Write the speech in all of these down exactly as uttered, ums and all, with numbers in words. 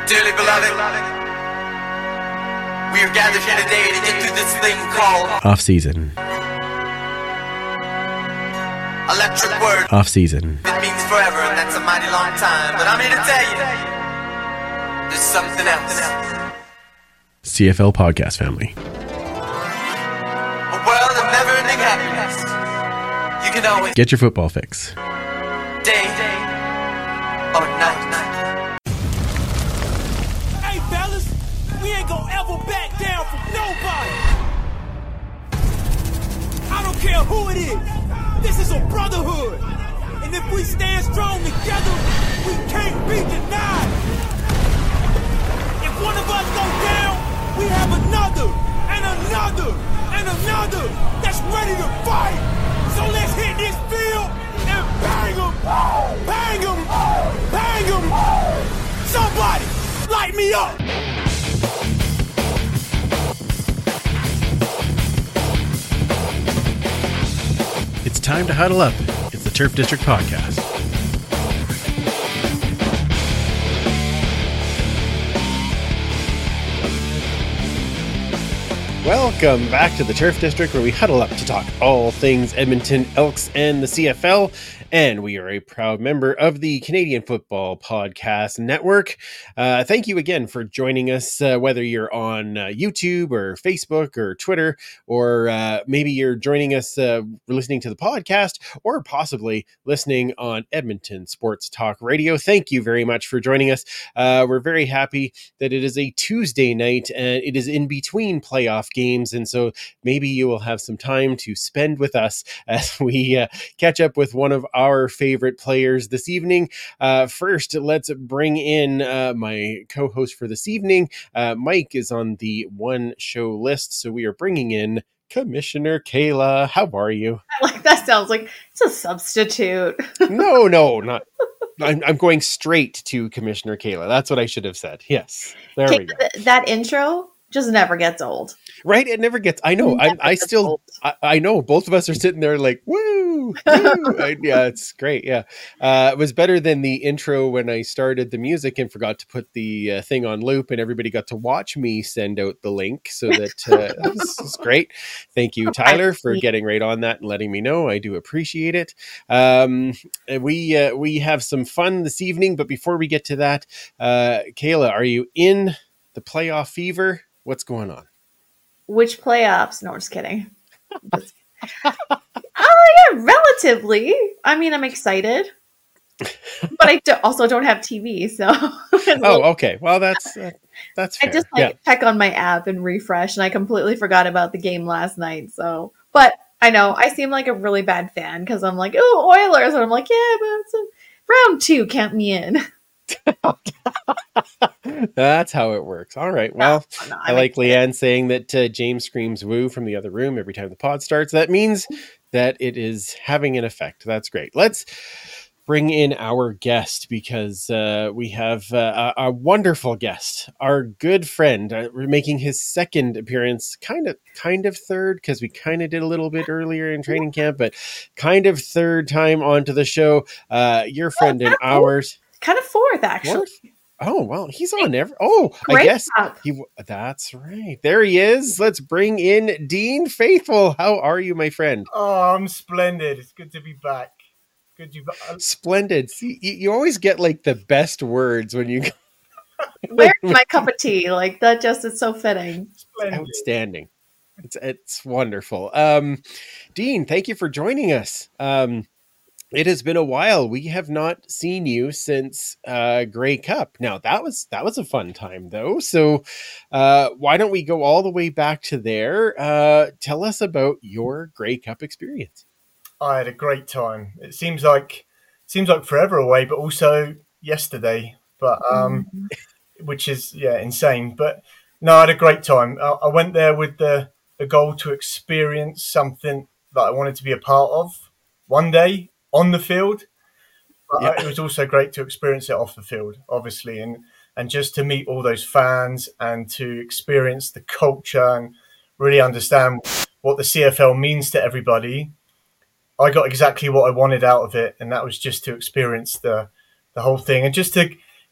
Dearly beloved, we are gathered here today to get through this thing called off-season. Electric word. Off-season. It means forever, and that's a mighty long time. But I'm here to tell you, there's something else. C F L Podcast Family. A world of never-ending happiness. You can always get your football fix. Day or night. Hey, fellas, we ain't gonna ever back down from nobody. I don't care who it is. This is a brotherhood. And if we stand strong together, we can't be denied. If one of us goes down, we have another, and another, and another that's ready to fight. So let's hit this field and bang them, bang them, bang them. Somebody, light me up. It's time to huddle up. It's the Turf District Podcast. Welcome back to the Turf District, where we huddle up to talk all things Edmonton Elks and the C F L. And we are a proud member of the Canadian Football Podcast Network. Uh, thank you again for joining us, uh, whether you're on uh, YouTube or Facebook or Twitter, or uh, maybe you're joining us uh, listening to the podcast, or possibly listening on Edmonton Sports Talk Radio. Thank you very much for joining us. Uh, we're very happy that it is a Tuesday night and it is in between playoff games. And so maybe you will have some time to spend with us as we uh, catch up with one of our our favorite players this evening. Uh, first, let's bring in uh, my co-host for this evening. Uh, Mike is on the one show list, so we are bringing in Commissioner Kayla. How are you? I like that. Sounds like it's a substitute. no, no, not. I'm, I'm going straight to Commissioner Kayla. That's what I should have said. Yes, there Kayla, we go. Th- that intro just never gets old. Right? It never gets, I know, I, I still, I, I know both of us are sitting there like, woo, woo. I, yeah, it's great. Yeah. Uh, it was better than the intro when I started the music and forgot to put the uh, thing on loop and everybody got to watch me send out the link. So that uh, this is great. Thank you, Tyler, for getting right on that and letting me know. I do appreciate it. Um, we, uh, we have some fun this evening, but before we get to that, uh, Kayla, are you in the playoff fever? What's going on? Which playoffs? No, just kidding. Just, oh, yeah, relatively. I mean, I'm excited, but I do, also don't have T V, so. Oh, okay. Well, that's uh, that's fair. I just like yeah. check on my app and refresh, and I completely forgot about the game last night. So, but I know I seem like a really bad fan because I'm like, oh, Oilers, and I'm like, yeah, but it's a, round two, count me in. That's how it works. All right. Well, no, no, I like Leanne saying that uh, James screams woo from the other room every time the pod starts. That means that it is having an effect. That's great. Let's bring in our guest because uh, we have uh, a, a wonderful guest, our good friend. Uh, we're making his second appearance, kind of, kind of third, because we kind of did a little bit earlier in training camp, but kind of third time onto the show. Uh, your friend and ours. Kind of fourth, actually. Fourth? Oh, well, he's on every. Oh, Great I guess job. he. That's right. There he is. Let's bring in Dean Faithful. How are you, my friend? Oh, I'm splendid. It's good to be back. Good to be back. Splendid. See, you, you always get like the best words when you. Where's my cup of tea? Like that just is so fitting. Splendid. Outstanding. It's it's wonderful. Um, Dean, thank you for joining us. Um, It has been a while. We have not seen you since uh, Grey Cup. Now that was that was a fun time though. So uh, why don't we go all the way back to there? Uh, tell us about your Grey Cup experience. I had a great time. It seems like seems like forever away, but also yesterday. But um, mm-hmm. which is yeah insane. But no, I had a great time. I, I went there with the the goal to experience something that I wanted to be a part of one day. On the field, but yeah. It was also great to experience it off the field, obviously, and and just to meet all those fans and to experience the culture and really understand what the C F L means to everybody. I got exactly what I wanted out of it, and that was just to experience the the whole thing and just to,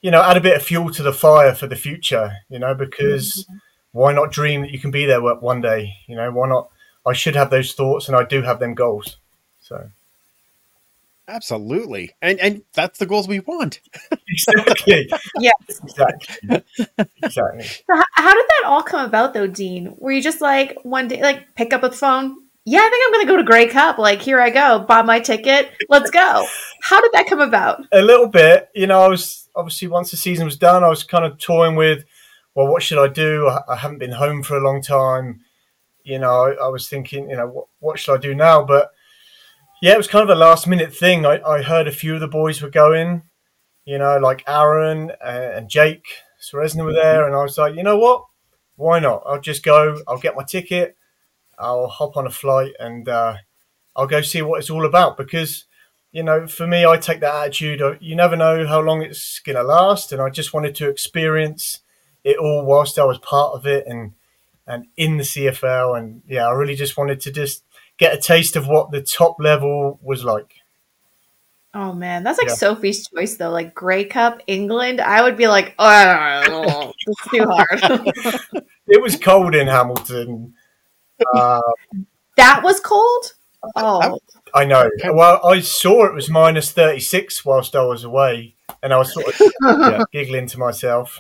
you know, add a bit of fuel to the fire for the future, you know, because mm-hmm. why not dream that you can be there one day? You know, why not? I should have those thoughts, and I do have them goals. So. Absolutely. And and that's the goals we want. Exactly. Yeah. Exactly. Exactly. So how, how did that all come about though, Dean? Were you just like one day, like pick up a phone? Yeah, I think I'm going to go to Grey Cup. Like, here I go. Bought my ticket. Let's go. How did that come about? A little bit. You know, I was obviously once the season was done, I was kind of toying with, well, what should I do? I, I haven't been home for a long time. You know, I, I was thinking, you know, what, what should I do now? But yeah, it was kind of a last minute thing. I, I heard a few of the boys were going, you know, like Aaron and, and Jake Seresna were there. And I was like, you know what? Why not? I'll just go. I'll get my ticket. I'll hop on a flight and uh, I'll go see what it's all about. Because, you know, for me, I take that attitude of you never know how long it's going to last. And I just wanted to experience it all whilst I was part of it and, and in the C F L. And yeah, I really just wanted to just get a taste of what the top level was like. Oh man, that's like yeah. Sophie's choice though. Like Grey Cup, England. I would be like, oh, it's too hard. It was cold in Hamilton. Uh, that was cold? Oh. I know. Well, I saw it was minus thirty-six whilst I was away, and I was sort of yeah, giggling to myself.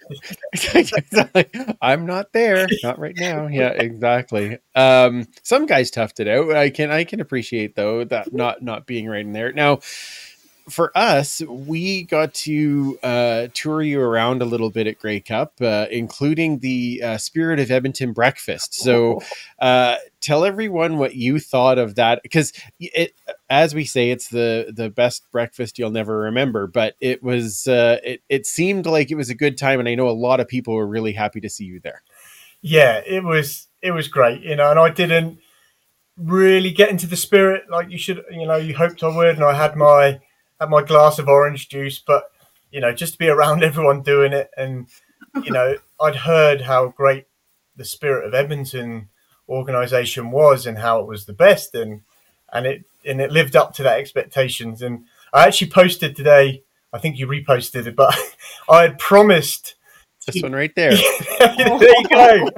I'm not there, not right now. Yeah, exactly. Um, some guys toughed it out. I can I can appreciate though that not not being right in there. Now, for us, we got to uh, tour you around a little bit at Grey Cup, uh, including the uh, Spirit of Edmonton breakfast. So uh, tell everyone what you thought of that, because it, as we say, it's the, the best breakfast you'll never remember, but it was, uh, it, it seemed like it was a good time. And I know a lot of people were really happy to see you there. Yeah, it was, it was great, you know, and I didn't really get into the spirit like you should, you know, you hoped I would. And I had my, had my glass of orange juice, but, you know, just to be around everyone doing it. And, you know, I'd heard how great the Spirit of Edmonton organization was and how it was the best. And, and it, and it lived up to that expectations. And I actually posted today, I think you reposted it, but I had promised. This one right there. There you go.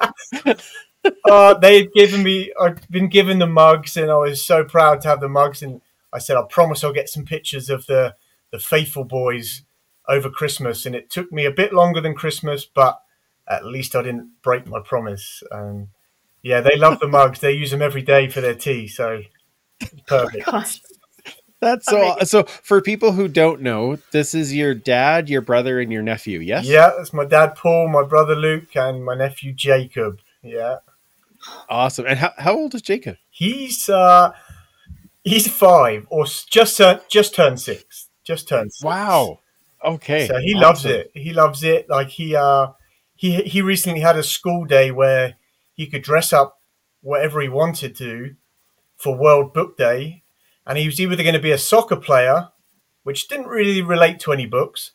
uh, they had given me, I'd been given the mugs and I was so proud to have the mugs. And I said, I promise I'll get some pictures of the, the faithful boys over Christmas. And it took me a bit longer than Christmas, but at least I didn't break my promise. Um, yeah, they love the mugs. They use them every day for their tea. So perfect. That's so, so for people who don't know, this is your dad, your brother, and your nephew, yes? Yeah, that's my dad, Paul, my brother, Luke, and my nephew, Jacob. Yeah. Awesome. And how, how old is Jacob? He's... Uh, He's five, or just uh, just turned six. Just turned six. Wow. Okay. So he awesome. loves it. He loves it. Like he uh he he recently had a school day where he could dress up whatever he wanted to for World Book Day, and he was either going to be a soccer player, which didn't really relate to any books,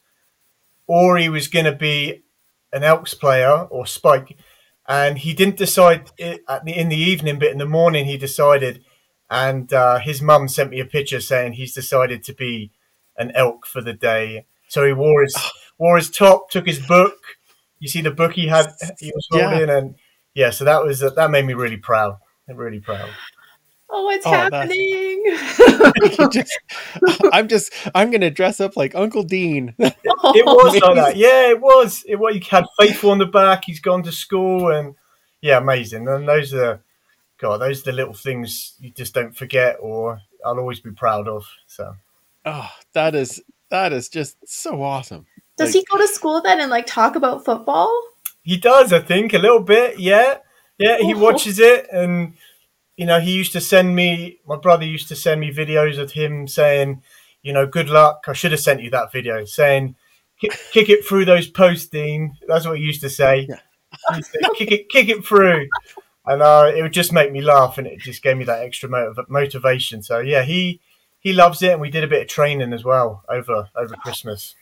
or he was going to be an Elks player or Spike, and he didn't decide it at the, in the evening, but in the morning he decided. And uh, his mum sent me a picture saying he's decided to be an elk for the day. So he wore his wore his top, took his book. You see the book he had, he was holding, yeah. and yeah. So that was uh, that made me really proud. Really proud. Oh, it's oh, happening! just, I'm just I'm gonna dress up like Uncle Dean. It, it was like that. Yeah, it was. It was. He had faithful on the back. He's gone to school, and yeah, amazing. And those are. God, those are the little things you just don't forget, or I'll always be proud of. So, oh, that is that is just so awesome. Does like, he go to school then and like talk about football? He does, I think, a little bit. Yeah, yeah. He watches it, and you know, he used to send me. My brother used to send me videos of him saying, you know, good luck. I should have sent you that video saying, kick, kick it through those posts, Dean. That's what he used to say. Yeah. He used to, kick it, kick it through. And uh, it would just make me laugh, and it just gave me that extra motiv- motivation. So yeah, he he loves it, and we did a bit of training as well over over Christmas.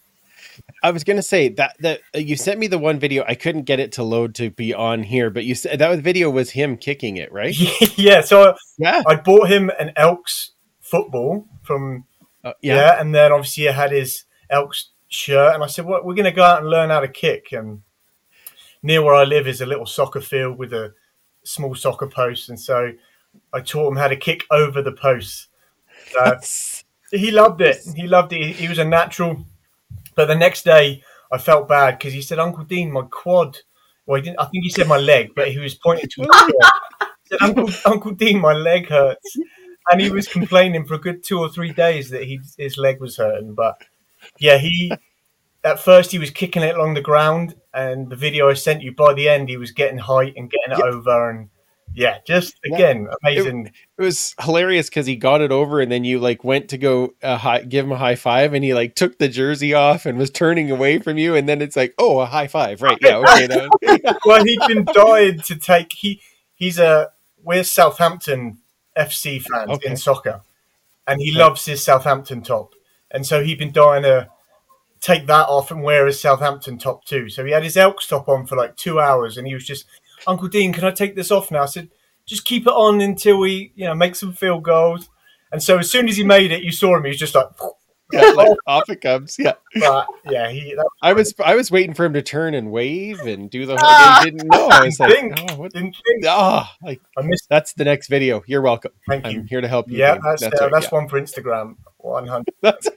I was going to say that that you sent me the one video. I couldn't get it to load to be on here, but you said that video was him kicking it, right? Yeah. So yeah, I bought him an Elks football from uh, yeah. yeah, and then obviously I had his Elks shirt, and I said, "Well, we're going to go out and learn how to kick." And near where I live is a little soccer field with a small soccer post, and so I taught him how to kick over the posts. So he loved it. He loved it. He was a natural. But the next day, I felt bad because he said, "Uncle Dean, my quad." Well, he didn't. I think he said my leg, but he was pointing to his quad. He said, Uncle, Uncle Dean, my leg hurts. And he was complaining for a good two or three days that he, his leg was hurting. But yeah, he at first he was kicking it along the ground, and the video I sent you, by the end, he was getting height and getting it yeah. over. And yeah, just again, yeah. amazing. It, it was hilarious because he got it over, and then you like went to go uh, high, give him a high five, and he like took the jersey off and was turning away from you, and then it's like, oh, a high five, right? Yeah, okay. That, well, he'd been dying to take. He he's a we're Southampton F C fans okay. in soccer, and he okay. loves his Southampton top, and so he'd been dying to take that off and wear his Southampton top too. So he had his Elks top on for like two hours, and he was just, Uncle Dean, can I take this off now? I said, just keep it on until we, you know, make some field goals. And so as soon as he made it, you saw him. He was just like, yeah, like off it comes. Yeah, but yeah. He. Was I was I was waiting for him to turn and wave and do the whole. Uh, didn't know. I was like, think, oh, what? Didn't think. Oh, like I missed. That's the next video. You're welcome. Thank I'm you. here to help you. Yeah, that's that's, uh, right, that's yeah. one for Instagram. One hundred.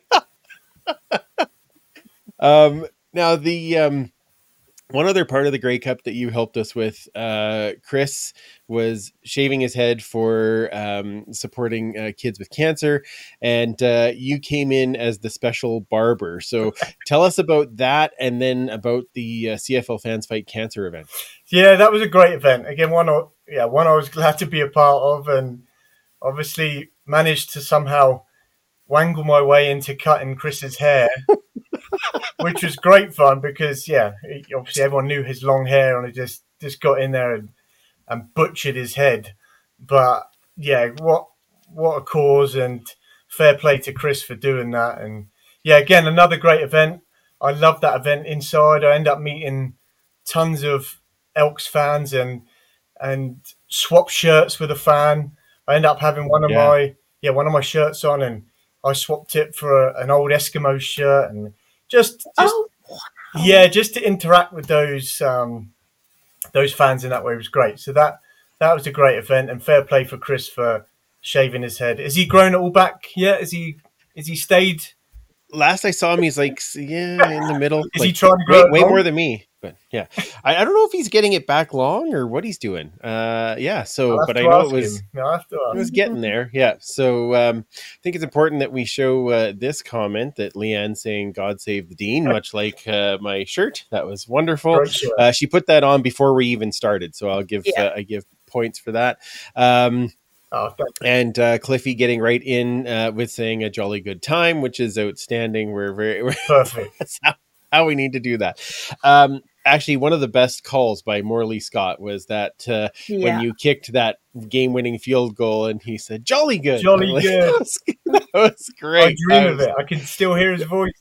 um. Now the um. One other part of the Grey Cup that you helped us with, uh, Chris, was shaving his head for um, supporting uh, kids with cancer, and uh, you came in as the special barber. So tell us about that, and then about the uh, C F L Fans Fight Cancer event. Yeah, that was a great event. Again, one, yeah, one I was glad to be a part of, and obviously managed to somehow wangle my way into cutting Chris's hair. Which was great fun because, yeah, obviously everyone knew his long hair and he just, just got in there and, and butchered his head. But, yeah, what what a cause, and fair play to Chris for doing that. And, yeah, again, another great event. I loved that event inside. I ended up meeting tons of Elks fans and and swap shirts with a fan. I ended up having one of yeah. my yeah one of my shirts on, and I swapped it for a, an old Eskimo shirt, and Just, just oh, wow. yeah, just to interact with those um, those fans in that way was great. So that that was a great event, and fair play for Chris for shaving his head. Has he grown it all back yet? Has he? Has he stayed? Last I saw him, he's like, yeah, in the middle. Is like, he trying to grow way, it way long? more than me? But yeah, I, I don't know if he's getting it back long or what he's doing. Uh, yeah. So, but I know it was no, it was getting there. Yeah. So um, I think it's important that we show uh, this comment that Leanne saying "God save the Dean," much like uh, my shirt. That was wonderful. Uh, she put that on before we even started, so I'll give yeah. uh, I give points for that. Um, Oh, and uh, Cliffy getting right in uh, with saying a jolly good time, which is outstanding. We're very we're, perfect. That's how, how we need to do that. Um, actually, one of the best calls by Morley Scott was that uh, yeah. when you kicked that game-winning field goal, and he said "jolly good." Jolly like, good. That was, that was great. I dream was, of it. I can still hear his voice.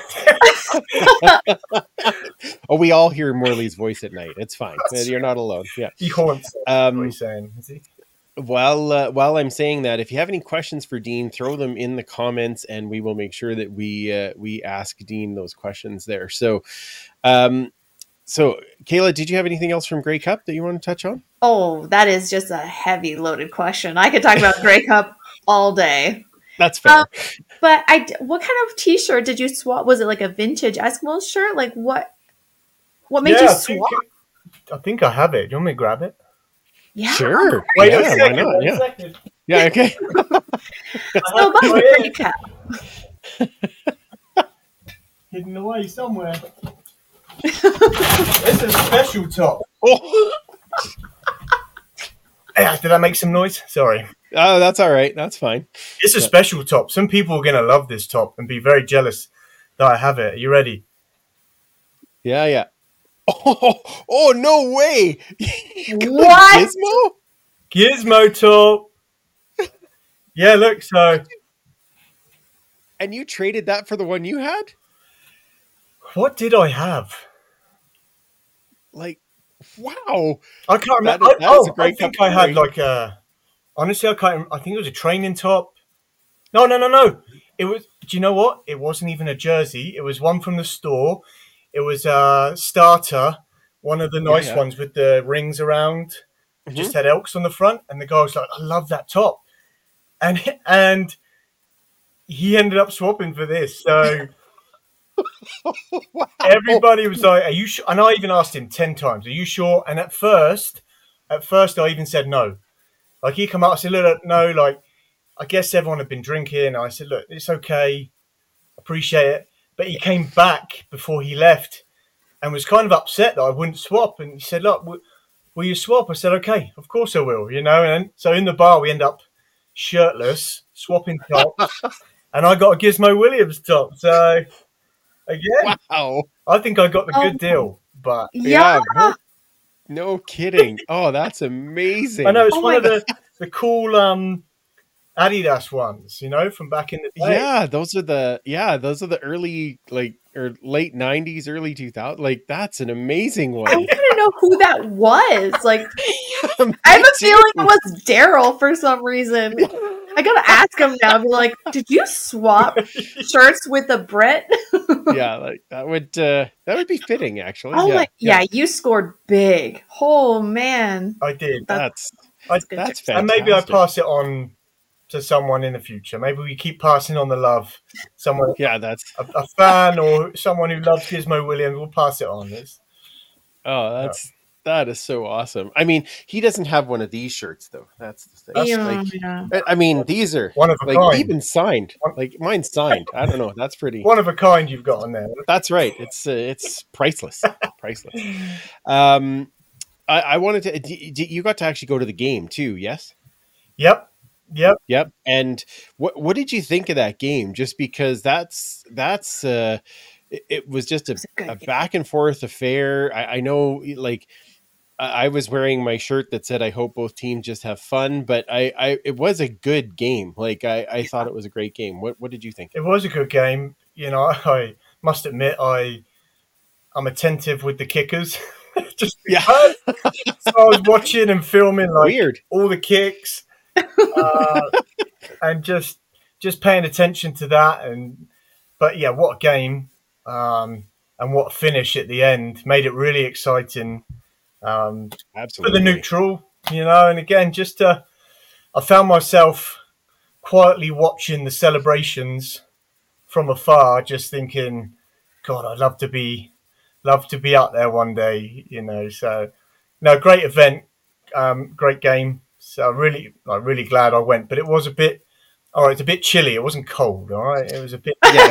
Oh, we all hear Morley's voice at night. It's fine. You're not alone. Yeah, he haunts. Um, what he's saying, is he? While uh, while I'm saying that, if you have any questions for Dean, throw them in the comments, and we will make sure that we uh, we ask Dean those questions there. So, um, so Kayla, did you have anything else from Grey Cup that you want to touch on? Oh, that is just a heavy loaded question. I could talk about Grey Cup all day. That's fair. Um, but I, what kind of T-shirt did you swap? Was it like a vintage Eskimo shirt? Like what? What made yeah, you I swap? Think, I think I have it. Do you want me to grab it? Yeah. Sure. Wait yeah, a second. Why not? Wait yeah. a second. Yeah. Okay. So about the Grey Cup. Hidden away somewhere. It's a special top. Oh. Yeah, did I make some noise? Sorry. Oh, that's all right. That's fine. It's a yeah. special top. Some people are going to love this top and be very jealous that I have it. Are you ready? Yeah, yeah. Oh, oh no way! What? Gizmo? Gizmo top. Yeah, look, so. And you traded that for the one you had? What did I have? Like, wow. I can't remember. That is, that I, is oh, a great I think I had like a. Honestly, I can't. I think it was a training top. No, no, no, no. It was. Do you know what? It wasn't even a jersey. It was one from the store. It was a starter, one of the Yeah, nice yeah. ones with the rings around. It just had Elks on the front, and the guy was like, "I love that top," and and he ended up swapping for this. So Wow. everybody was like, "Are you sure?" And I even asked him ten times, "Are you sure?" And at first, at first, I even said no. Like he come out, I said, "Look, look, no, like I guess everyone had been drinking." I said, "Look, it's okay, appreciate it." But he came back before he left and was kind of upset that I wouldn't swap. And he said, "Look, w- will you swap?" I said, "Okay, of course I will." You know. And so in the bar, we end up shirtless, swapping tops, and I got a Gizmo Williams top. So again, Wow. I think I got the good Oh. deal. But Yeah. Yeah. No, no kidding. Oh, that's amazing. I know it's Oh one my of the the cool um, Adidas ones, you know, from back in the day. Yeah, those are the yeah, those are the early like or late nineties, early two thousands. Like that's an amazing I one. want to know who that was. Like, Me I have a too. feeling it was Daryl for some reason. I gotta ask him now. Be like, did you swap shirts with a Brit? Yeah, like that would uh that would be fitting actually. Oh yeah, my, yeah, you scored big. Oh man, I did. That's I, good that's job. and maybe I fantastic. pass it on to someone in the future. Maybe we keep passing on the love. Someone, Yeah, that's a, a fan or someone who loves Gizmo Williams, will pass it on. It's, oh, that's that is so awesome. I mean, he doesn't have one of these shirts though. That's the thing. That's Yeah, like, yeah. I- I mean, these are one of a like kind. even signed. One- Like mine's signed. I don't know. That's pretty. One of a kind you've got on there. That's right. It's uh, it's priceless. Priceless. Um, I, I wanted to. d- d- You got to actually go to the game too. Yes. Yep. Yep. Yep. And what what did you think of that game? Just because that's that's uh, it, it was just a, was a good a game. back and forth affair. I, I know, like. I I was wearing my shirt that said, "I hope both teams just have fun," but I, I it was a good game. Like I, I thought it was a great game. What, what did you think? It was a good game. You know, I must admit, I I'm attentive with the kickers. Just Yeah, so I was watching and filming like weird. all the kicks, uh, and just just paying attention to that. And but yeah, what a game, um, and what a finish at the end made it really exciting um, for Absolutely. the neutral, you know. And again, just uh, I found myself quietly watching the celebrations from afar, just thinking, God, I'd love to be love to be up there one day, you know. So no, great event, um, great game. So really, I'm really glad I went. But it was a bit, all right, it's a bit chilly. It wasn't cold, all right. It was a bit, Yeah, it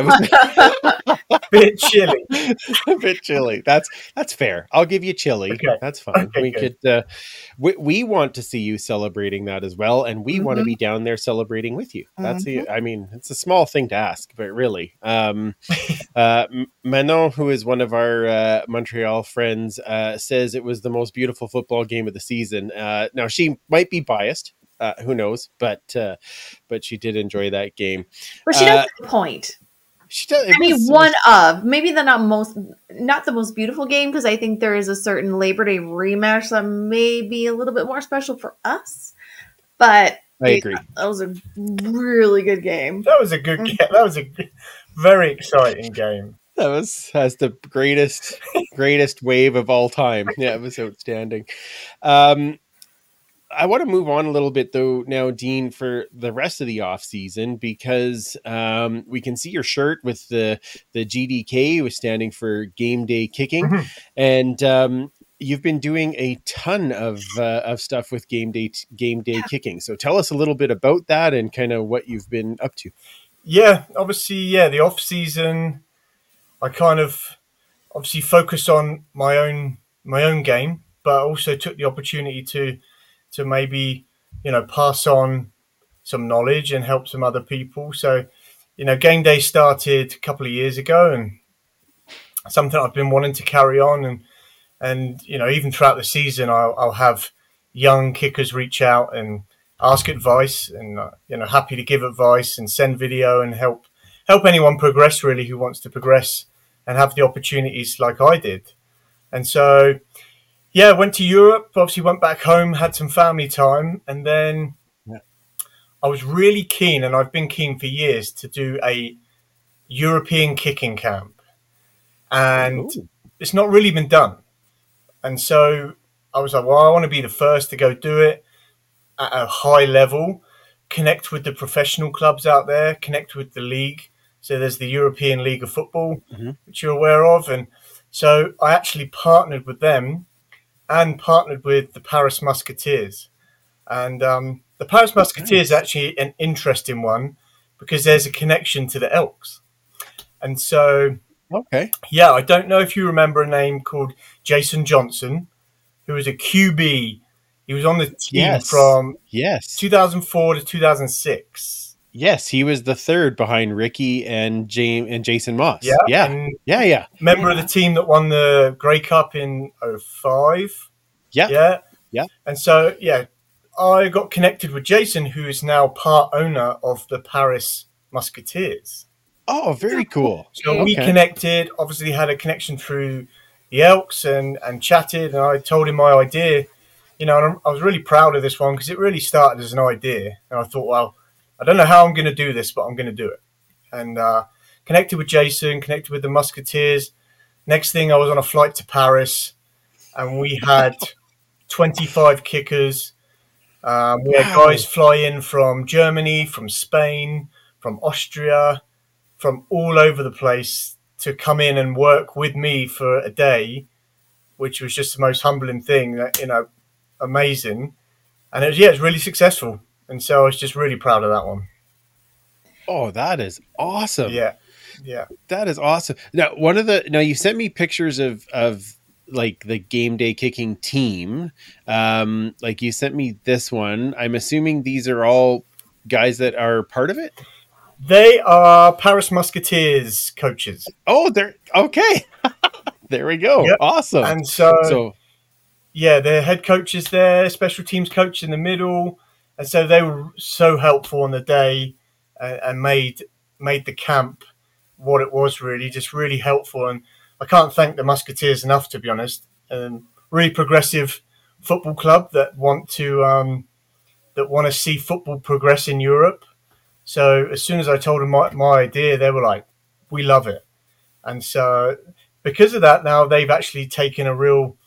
was bit chilly. a bit chilly. That's that's fair. I'll give you chilly. Okay. That's fine. Okay, we good. could. Uh, we we want to see you celebrating that as well, and we want to Mhm. be down there celebrating with you. That's Mm-hmm. the. I mean, it's a small thing to ask, but really, um, uh, M- Manon, who is one of our uh, Montreal friends, uh, says it was the most beautiful football game of the season. Uh, now she might be biased. Uh, who knows? But uh, but she did enjoy that game. But she Uh, does have a point. She does. It I mean, was- one of maybe the not most, not the most beautiful game, because I think there is a certain Labor Day rematch that may be a little bit more special for us. But I agree. that was a really good game. That was a good game. That was a g- very exciting game. That was has the greatest greatest wave of all time. Yeah, it was outstanding. Um, I want to move on a little bit though now, Dean, for the rest of the off season because um, we can see your shirt with the the G D K was standing for Game Day Kicking, Mhm. and um, you've been doing a ton of uh, of stuff with Game Day Game Day Kicking. So tell us a little bit about that and kind of what you've been up to. Yeah, obviously, yeah, the off season, I kind of obviously focused on my own my own game, but also took the opportunity to to maybe you know pass on some knowledge and help some other people. So, you know, Game Day started a couple of years ago, and something I've been wanting to carry on, and and you know, even throughout the season, I'll, I'll have young kickers reach out and ask advice, and uh, you know, happy to give advice and send video and help help anyone progress really who wants to progress and have the opportunities like I did. And so, yeah, went to Europe. Obviously, went back home, had some family time, and then Yeah. I was really keen, and I've been keen for years, to do a European kicking camp. And Ooh. it's not really been done. And so I was like, well, I want to be the first to go do it at a high level, connect with the professional clubs out there, connect with the league. So there's the European League of Football, Mm-hmm. which you're aware of. And so I actually partnered with them and partnered with the Paris Musketeers. And um, the Paris Musketeers Nice. is actually an interesting one because there's a connection to the Elks. And so, Okay. yeah, I don't know if you remember a name called Jason Johnson, who was a Q B. He was on the team Yes. from Yes. two thousand four to two thousand six. Yes, he was the third behind Ricky and James and Jason Moss. Yeah. Yeah. And Yeah. Yeah. member of the team that won the Grey Cup in oh five. Yeah. Yeah. Yeah. And so, yeah, I got connected with Jason, who is now part owner of the Paris Musketeers. Oh, very cool. So we Okay. connected, obviously had a connection through the Elks and, and chatted, and I told him my idea. You know, and I'm- I was really proud of this one because it really started as an idea. And I thought, well, I don't know how I'm going to do this, but I'm going to do it. And uh, connected with Jason, connected with the Musketeers. Next thing, I was on a flight to Paris, and we had twenty-five kickers. Um, we had Wow. guys fly in from Germany, from Spain, from Austria, from all over the place to come in and work with me for a day, which was just the most humbling thing, that, you know, amazing. And it was, yeah, it was really successful. And so I was just really proud of that one. Oh, that is awesome. Yeah. Yeah. That is awesome. Now, one of the now you sent me pictures of of like the game day kicking team. Um, like you sent me this one. I'm assuming these are all guys that are part of it. They are Paris Musketeers coaches. Oh, they're okay. There we go. Yep. Awesome. And so, so yeah, their head coach is there, special teams coach in the middle. And so they were so helpful on the day and, and made made the camp what it was, really, just really helpful. And I can't thank the Musketeers enough, to be honest. And really progressive football club that want to um, that want to see football progress in Europe. So as soon as I told them my, my idea, they were like, we love it. And so because of that, now they've actually taken a real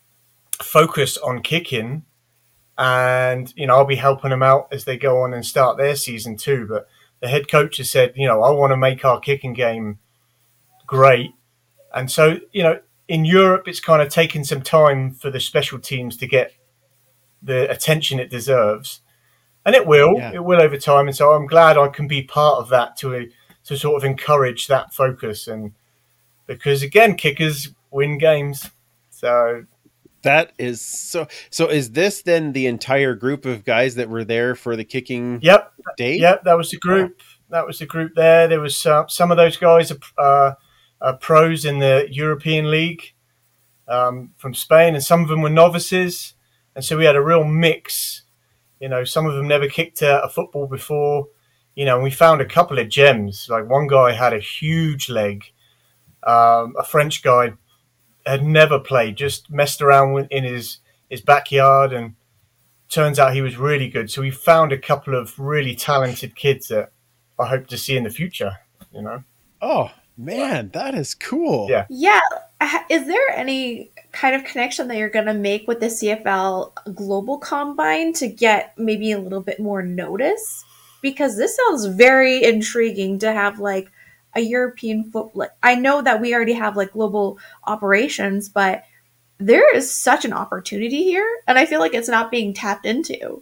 focus on kicking. And, you know, I'll be helping them out as they go on and start their season too. But the head coach has said, you know, I want to make our kicking game great. And so, you know, in Europe, it's kind of taken some time for the special teams to get the attention it deserves. And it will, Yeah. it will over time. And so I'm glad I can be part of that to to sort of encourage that focus. And because, again, kickers win games. So, that is so. So is this then the entire group of guys that were there for the kicking yep, day? yep, that was the group. That was the group there. There was uh, some of those guys are, uh, are pros in the European League um, from Spain, and some of them were novices. And so we had a real mix. You know, some of them never kicked a, a football before. You know, and we found a couple of gems. Like one guy had a huge leg. Um, a French guy had never played, just messed around with, in his, his backyard, and turns out he was really good. So we found a couple of really talented kids that I hope to see in the future, you know? Oh man, that is cool. Yeah. Yeah. Ha- Is there any kind of connection that you're going to make with the C F L Global Combine to get maybe a little bit more notice? Because this sounds very intriguing to have like a European football. I know that we already have like global operations, but there is such an opportunity here, and I feel like it's not being tapped into.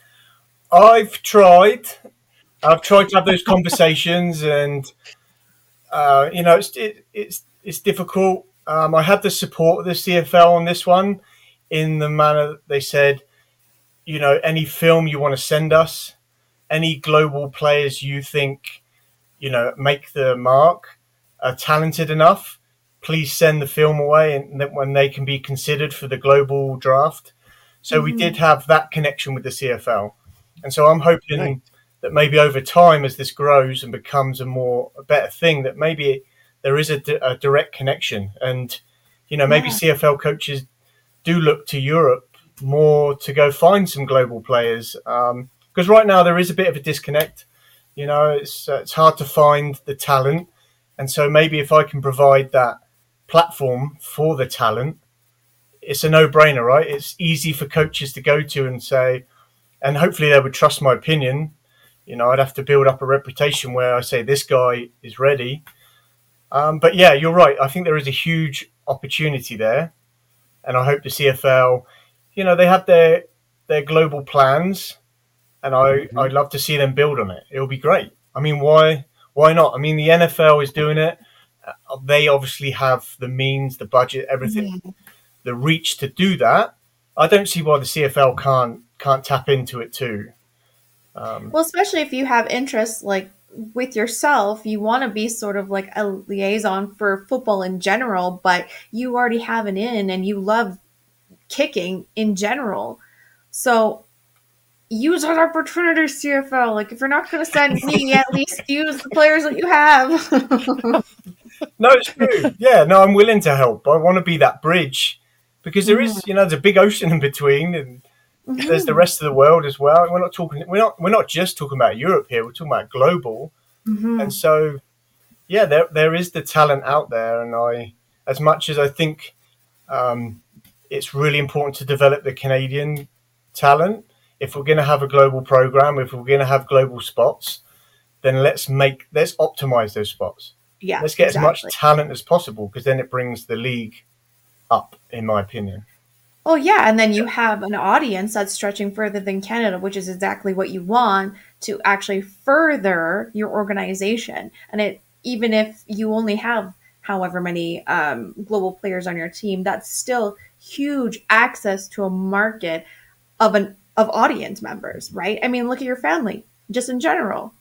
I've tried. I've tried to have those conversations, and uh, you know, it's it, it's it's difficult. Um, I had the support of the C F L on this one, in the manner that they said, you know, any film you want to send us, any global players you think, you know, make the mark, are talented enough, please send the film away, and then when they can be considered for the global draft. So we did have that connection with the C F L, and so I'm hoping Nice. that maybe over time, as this grows and becomes a more a better thing, that maybe there is a, di- a direct connection, and you know, maybe Yeah. C F L coaches do look to Europe more to go find some global players. Um, because right now there is a bit of a disconnect. You know, it's uh, it's hard to find the talent, and so maybe if I can provide that platform for the talent, it's a no-brainer, right? It's easy for coaches to go to and say, and hopefully they would trust my opinion. You know, I'd have to build up a reputation where I say this guy is ready. Um, but yeah, you're right. I think there is a huge opportunity there, and I hope the C F L, you know, they have their their global plans, and I mm-hmm. I'd love to see them build on it. It'll be great. I mean, why why not? I mean, the N F L is doing it. Uh, they obviously have the means, the budget, everything, mm-hmm. the reach to do that. I don't see why the C F L can't can't tap into it too. Um, well, especially if you have interests like with yourself, you want to be sort of like a liaison for football in general, but you already have an in and you love kicking in general. So use that opportunity, C F L. Like, if you're not going to send me, at least use the players that you have. No, it's true. Yeah, no, I'm willing to help. I want to be that bridge because there is, you know, there's a big ocean in between, and mm-hmm. there's the rest of the world as well. We're not talking. We're not. We're not just talking about Europe here. We're talking about global. Mm-hmm. And so, yeah, there there is the talent out there, and I, as much as I think, um, it's really important to develop the Canadian talent. If we're going to have a global program, if we're going to have global spots, then let's make let's optimize those spots. Yeah, let's get exactly. as much talent as possible, because then it brings the league up, in my opinion. Oh, yeah. And then you have an audience that's stretching further than Canada, which is exactly what you want to actually further your organization. And it, even if you only have however many um, global players on your team, that's still huge access to a market of an of audience members, right? I mean, look at your family, just in general.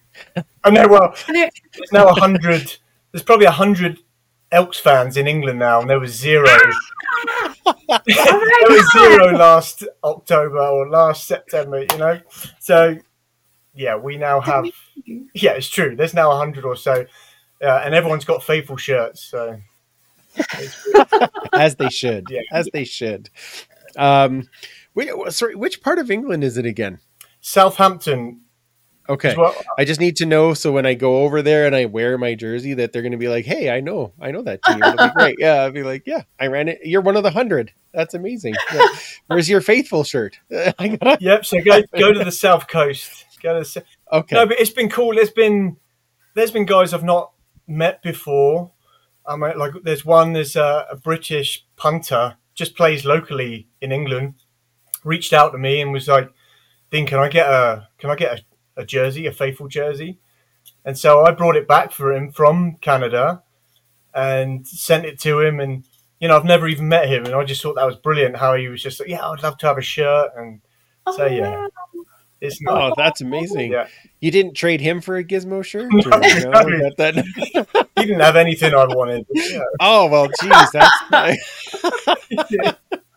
I know. Well, there's now a hundred. There's probably a hundred Elks fans in England now, and there was zero. Oh there was zero last October or last September. You know, so yeah, we now have. Yeah, it's true. There's now a hundred or so, uh, and everyone's got faithful shirts. So as they should, yeah. as they should. Um, wait, sorry, which part of England is it again? Southampton. Okay, well, I just need to know so when I go over there and I wear my jersey that they're going to be like, "Hey, I know, I know that team." It'll be great. Yeah, I'll be like, "Yeah, I ran it. You're one of the hundred. That's amazing." Yeah. Where's your faithful shirt? Yep. So go go to the South Coast. Go to the, okay. No, but it's been cool. There's been there's been guys I've not met before. I mean, like there's one. There's a, a British punter, just plays locally in England. Reached out to me and was like, "Dean, can I get a can I get a a jersey, a faithful jersey?" And so I brought it back for him from Canada and sent it to him. And, you know, I've never even met him. And I just thought that was brilliant how he was just like, yeah, I'd love to have a shirt. And so, yeah. It's not, oh, that's amazing. Yeah. You didn't trade him for a Gizmo shirt? No, or, you know, no. That, that... He didn't have anything I wanted. But, yeah. Oh, well, geez. That's nice. Yeah.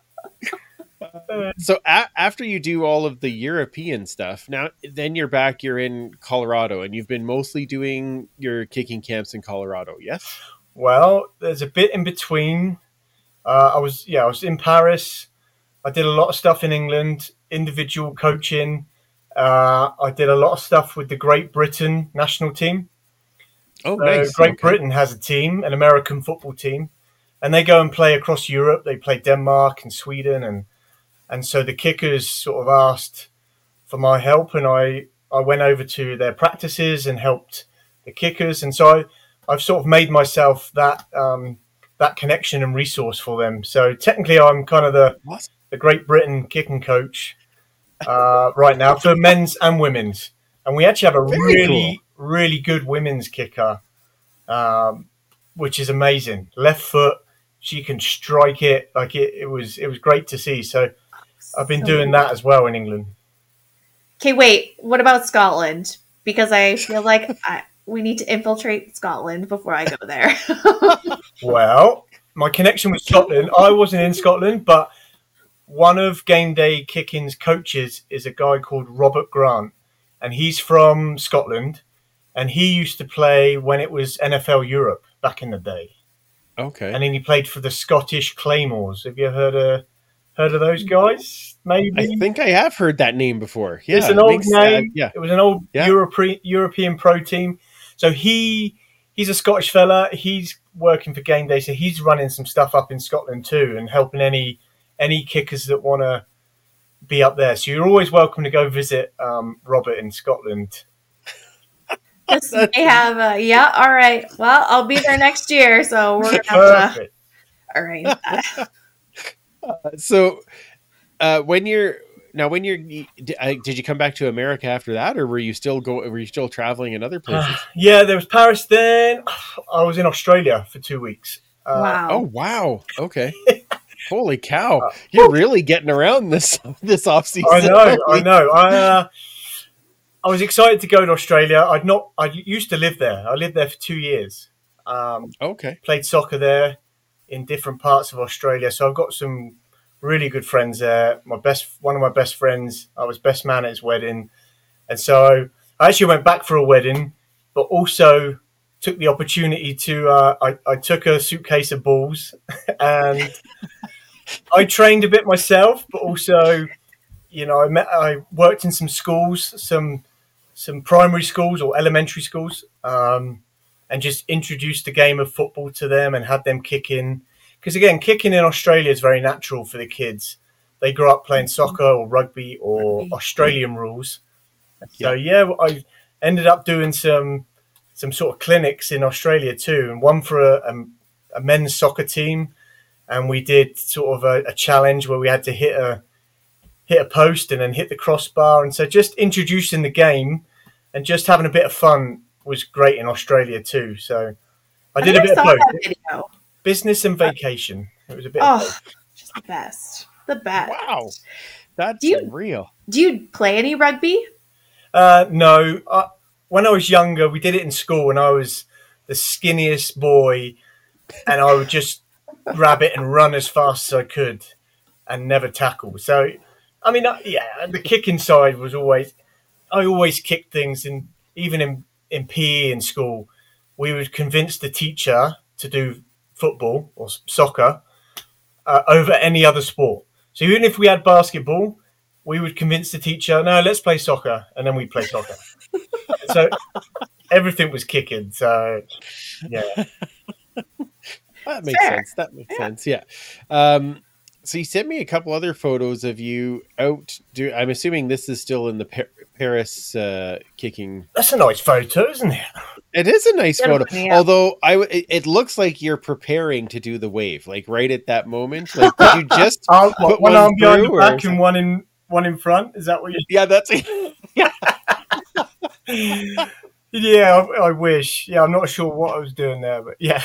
So a- after you do all of the European stuff, now then you're back, you're in Colorado, and you've been mostly doing your kicking camps in Colorado, yes? Well, there's a bit in between. Uh, I was, yeah, I was in Paris. I did a lot of stuff in England, individual coaching. Uh, I did a lot of stuff with the Great Britain national team. Oh, so nice. Great okay. Britain has a team, an American football team, and they go and play across Europe. They play Denmark and Sweden, and And so the kickers sort of asked for my help, and I, I went over to their practices and helped the kickers. And so I, I've sort of made myself that um, that connection and resource for them. So technically I'm kind of the, the Great Britain kicking coach uh, right now for men's and women's. And we actually have a Very really, cool. really good women's kicker, um, which is amazing. Left foot, she can strike it. Like it, it was it was great to see. So I've been doing that as well in England. Okay, wait. What about Scotland? Because I feel like I, we need to infiltrate Scotland before I go there. Well, my connection with Scotland, I wasn't in Scotland, but one of Game Day Kicking's coaches is a guy called Robert Grant, and he's from Scotland, and he used to play when it was N F L Europe back in the day. Okay. And then he played for the Scottish Claymores. Have you heard of Heard of those guys? Maybe. I think I have heard that name before. Yeah, it's an it old makes- uh, name. yeah, It was an old Yeah. European European pro team. So he he's a Scottish fella. He's working for Game Day, so he's running some stuff up in Scotland too, and helping any any kickers that want to be up there. So you're always welcome to go visit um, Robert in Scotland. Yes, they have. Uh, yeah. All right. Well, I'll be there next year, so we're gonna have to. Perfect. All right. so uh, when you're now when you're did, uh, did you come back to America after that, or were you still go were you still traveling in other places? Yeah, there was Paris then. I was in Australia for two weeks. Uh, Wow. Oh wow, okay. Holy cow, you're really getting around this this off season. I know, I know. I uh, I was excited to go to Australia. I'd not. I used to live there. I lived there for two years. Um, Okay, played soccer there in different parts of Australia. So I've got some really good friends there. My best, one of my best friends. I was best man at his wedding, and so I actually went back for a wedding, but also took the opportunity to. Uh, I, I took a suitcase of balls and I trained a bit myself, but also, you know, I met. I worked in some schools, some. some primary schools or elementary schools, um, and just introduced the game of football to them and had them kicking. Because again, kicking in Australia is very natural for the kids. They grew up playing soccer or rugby or Rugby. Australian rules. So yeah, I ended up doing some some sort of clinics in Australia too, and one for a, a, a men's soccer team, and we did sort of a, a challenge where we had to hit a hit a post and then hit the crossbar. And so just introducing the game and just having a bit of fun was great in Australia too. So I did a never bit of saw both. that video. Business and vacation. It was a bit of Oh, both. just the best. The best. wow, that's Do you- unreal. Do you play any rugby? Uh, no, I, when I was younger, we did it in school and I was the skinniest boy and I would just grab it and run as fast as I could and never tackle. So, I mean, uh, yeah, the kicking side was always, I always kicked things. And even in, in P E in school, we would convince the teacher to do football or s- soccer uh, over any other sport. So even if we had basketball, we would convince the teacher, no, let's play soccer. And then we'd play soccer. So everything was kicking. So, yeah. That makes Fair. sense. That makes sense. Yeah. Um, so you sent me a couple other photos of you out. Do I'm assuming this is still in the Par- Paris uh, kicking. That's a nice photo, isn't it? It is a nice photo. Definitely, yeah. Although I, w- it, it looks like you're preparing to do the wave, like right at that moment. Like, did you just? Um, what, Put one one arm behind the through or back and something? one in one in front. Is that what you? Yeah, that's. Yeah, I, I wish. Yeah, I'm not sure what I was doing there, but yeah.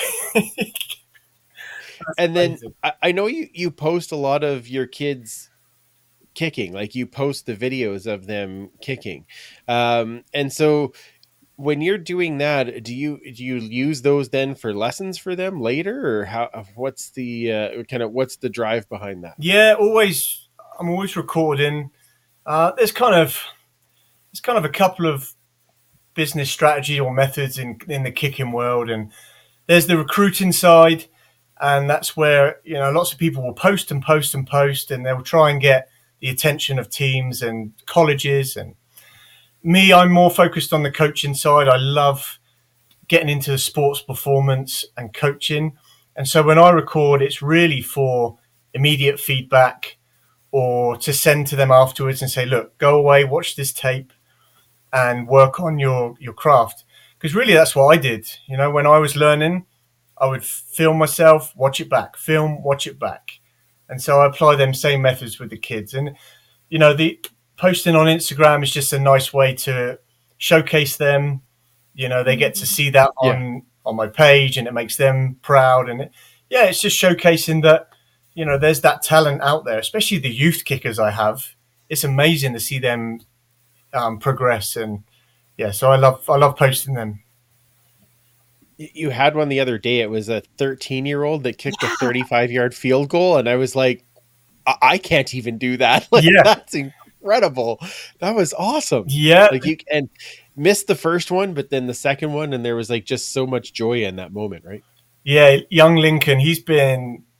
And then amazing. I, I know you you post a lot of your kids kicking, like you post the videos of them kicking, um, and so when you're doing that, do you do you use those then for lessons for them later, or how? What's the uh, kind of what's the drive behind that? Yeah, always. I'm always recording. Uh, there's kind of there's kind of a couple of business strategy or methods in in the kicking world, and there's the recruiting side, and that's where you know lots of people will post and post and post, and they'll try and get the attention of teams and colleges. And me, I'm more focused on the coaching side. I love getting into the sports performance and coaching, and so when I record, it's really for immediate feedback or to send to them afterwards and say, look, go away, watch this tape and work on your, your craft. Because really that's what I did. You know, when I was learning, I would film myself, watch it back, film, watch it back. And so I apply them same methods with the kids. And, you know, the posting on Instagram is just a nice way to showcase them. You know, they get to see that on, on my page and it makes them proud. And it, yeah, it's just showcasing that, you know, there's that talent out there, especially the youth kickers I have. It's amazing to see them um, progress. And yeah, so I love, I love posting them. You had one the other day. It was a thirteen year old that kicked a thirty-five yard field goal, and I was like, I, I can't even do that. Like, Yeah. that's incredible. That was awesome. Yeah. Like you and missed the first one, but then the second one, and there was like just so much joy in that moment, right? Yeah. Young Lincoln, he's been,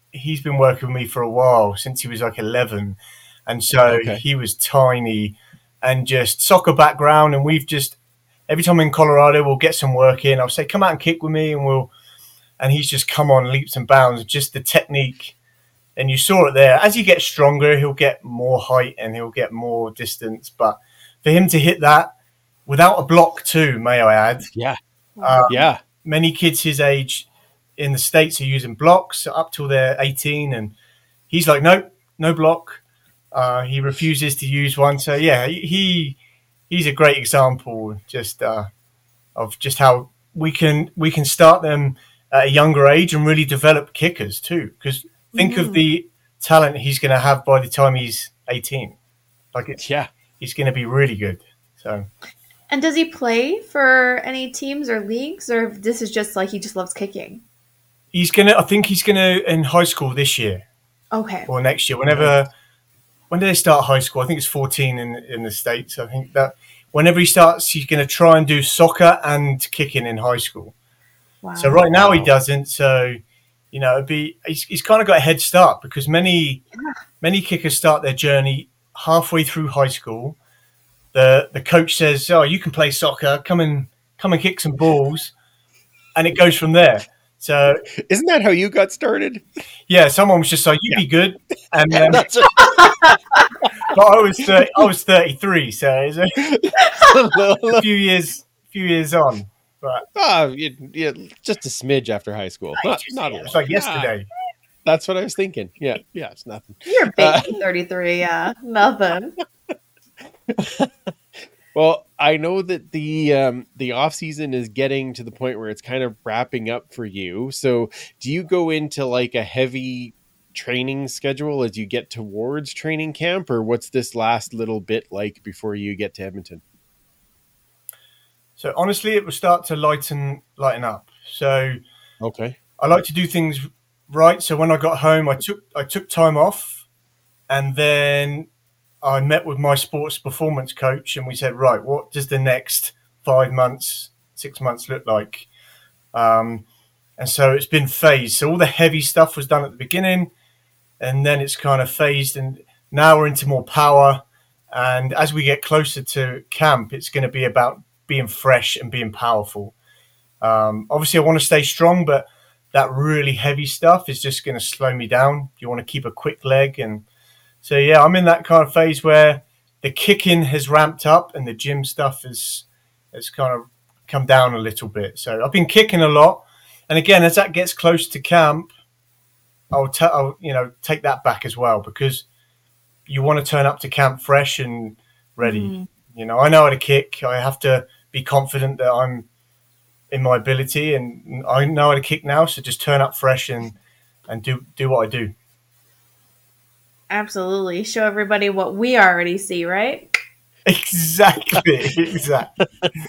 he's been working with me for a while, since he was like eleven. And so Okay. he was tiny and just soccer background. And we've just, every time in Colorado, we'll get some work in. I'll say, come out and kick with me. And we'll, and he's just come on leaps and bounds, just the technique. And you saw it there. As he gets stronger, he'll get more height and he'll get more distance. But for him to hit that without a block too, may I add, Yeah. um, Yeah. many kids his age in the States are using blocks up till they're eighteen. And he's like, nope, no block. Uh, he refuses to use one. So, yeah, he he's a great example just uh, of just how we can we can start them at a younger age and really develop kickers too. Because think Mm. of the talent he's going to have by the time he's eighteen. Like, it's, Yeah. he's going to be really good. So, And does he play for any teams or leagues, or this is just like he just loves kicking? he's going to, I think he's going to, in high school this year Okay. or next year, whenever, when do they start high school? I think it's fourteen in, in the States. I think that whenever he starts, he's going to try and do soccer and kicking in high school. Wow. So right now he Wow. doesn't. So, you know, it'd be he's, he's kind of got a head start because many many kickers start their journey halfway through high school. The the coach says, "Oh, you can play soccer. Come and come and kick some balls," and it goes from there. So Isn't that how you got started? yeah, someone was just like, "You'd be good," and um, That's but I was thirty, I was thirty-three, so it's a, a few years few years on. But oh, you, you, just a smidge after high school. Not, not a it's lot. like yesterday. That's what I was thinking. Yeah. Yeah. It's nothing. You're big Uh, for thirty-three, yeah. Nothing. Well, I know that the um, the off season is getting to the point where it's kind of wrapping up for you. So, do you go into like a heavy training schedule as you get towards training camp, or what's this last little bit like before you get to Edmonton? So honestly, it will start to lighten lighten up. So Okay. I like to do things right. So when I got home, I took I took time off, and then I met with my sports performance coach, and we said, right, what does the next five months, six months look like? Um, and so it's been phased. So all the heavy stuff was done at the beginning, and then it's kind of phased, and now we're into more power. And as we get closer to camp, it's going to be about being fresh and being powerful. Um, obviously, I want to stay strong, but that really heavy stuff is just going to slow me down. You want to keep a quick leg. And so, yeah, I'm in that kind of phase where the kicking has ramped up and the gym stuff has, has kind of come down a little bit. So I've been kicking a lot. And again, as that gets close to camp, I'll, t- I'll you know, take that back as well, because you want to turn up to camp fresh and ready. Mhm. You know, I know how to kick. I have to be confident that I'm in my ability, and I know how to kick now. So just turn up fresh and, and do, do what I do. Absolutely. Show everybody what we already see, right? Exactly. Exactly.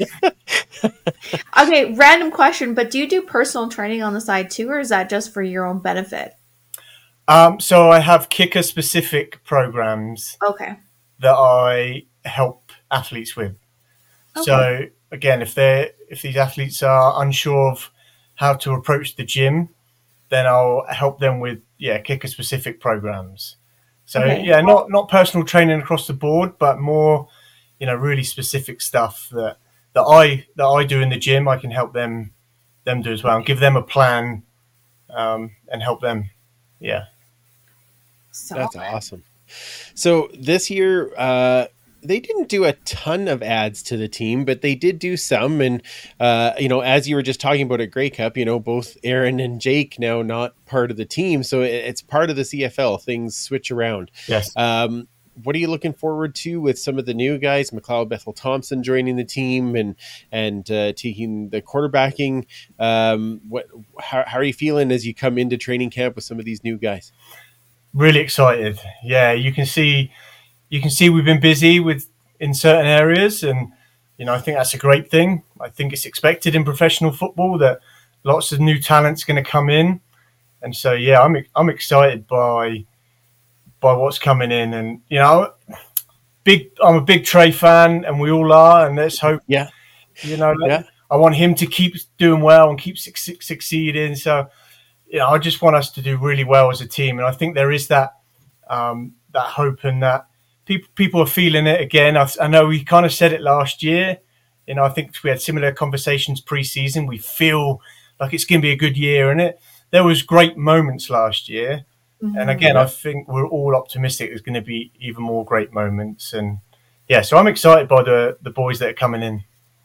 Okay, random question, but do you do personal training on the side too, or is that just for your own benefit? Um, so I have kicker specific programs Okay. that I help athletes with. Okay. So again, if they if these athletes are unsure of how to approach the gym, then I'll help them with yeah kicker specific programs. So Okay. yeah, not not personal training across the board, but more you know really specific stuff that that I that I do in the gym. I can help them them do as well, and give them a plan um, and help them. Yeah. So That's awesome. So this year, uh, they didn't do a ton of ads to the team, but they did do some. And, uh, you know, as you were just talking about at Grey Cup, you know, both Aaron and Jake now not part of the team. So it, it's part of the C F L. Things switch around. Yes. Um, what are you looking forward to with some of the new guys, McLeod Bethel Thompson joining the team and and uh, taking the quarterbacking? Um, what how, how are you feeling as you come into training camp with some of these new guys? Really excited. Yeah, you can see you can see we've been busy with in certain areas, and you know I think that's a great thing. I think it's expected in professional football that lots of new talent's going to come in, and so yeah, I'm I'm excited by by what's coming in, and you know, big I'm a big Trey fan, and we all are, and let's hope Yeah. you know Yeah. I want him to keep doing well and keep su- succeeding. So you know, I just want us to do really well as a team, and I think there is that um, that hope and that people people are feeling it again. I, I know we kind of said it last year. You know, I think we had similar conversations pre-season. We feel like it's going to be a good year, and it there was great moments last year. Mm-hmm. And again, I think we're all optimistic there's going to be even more great moments. And yeah, so I'm excited by the the boys that are coming in.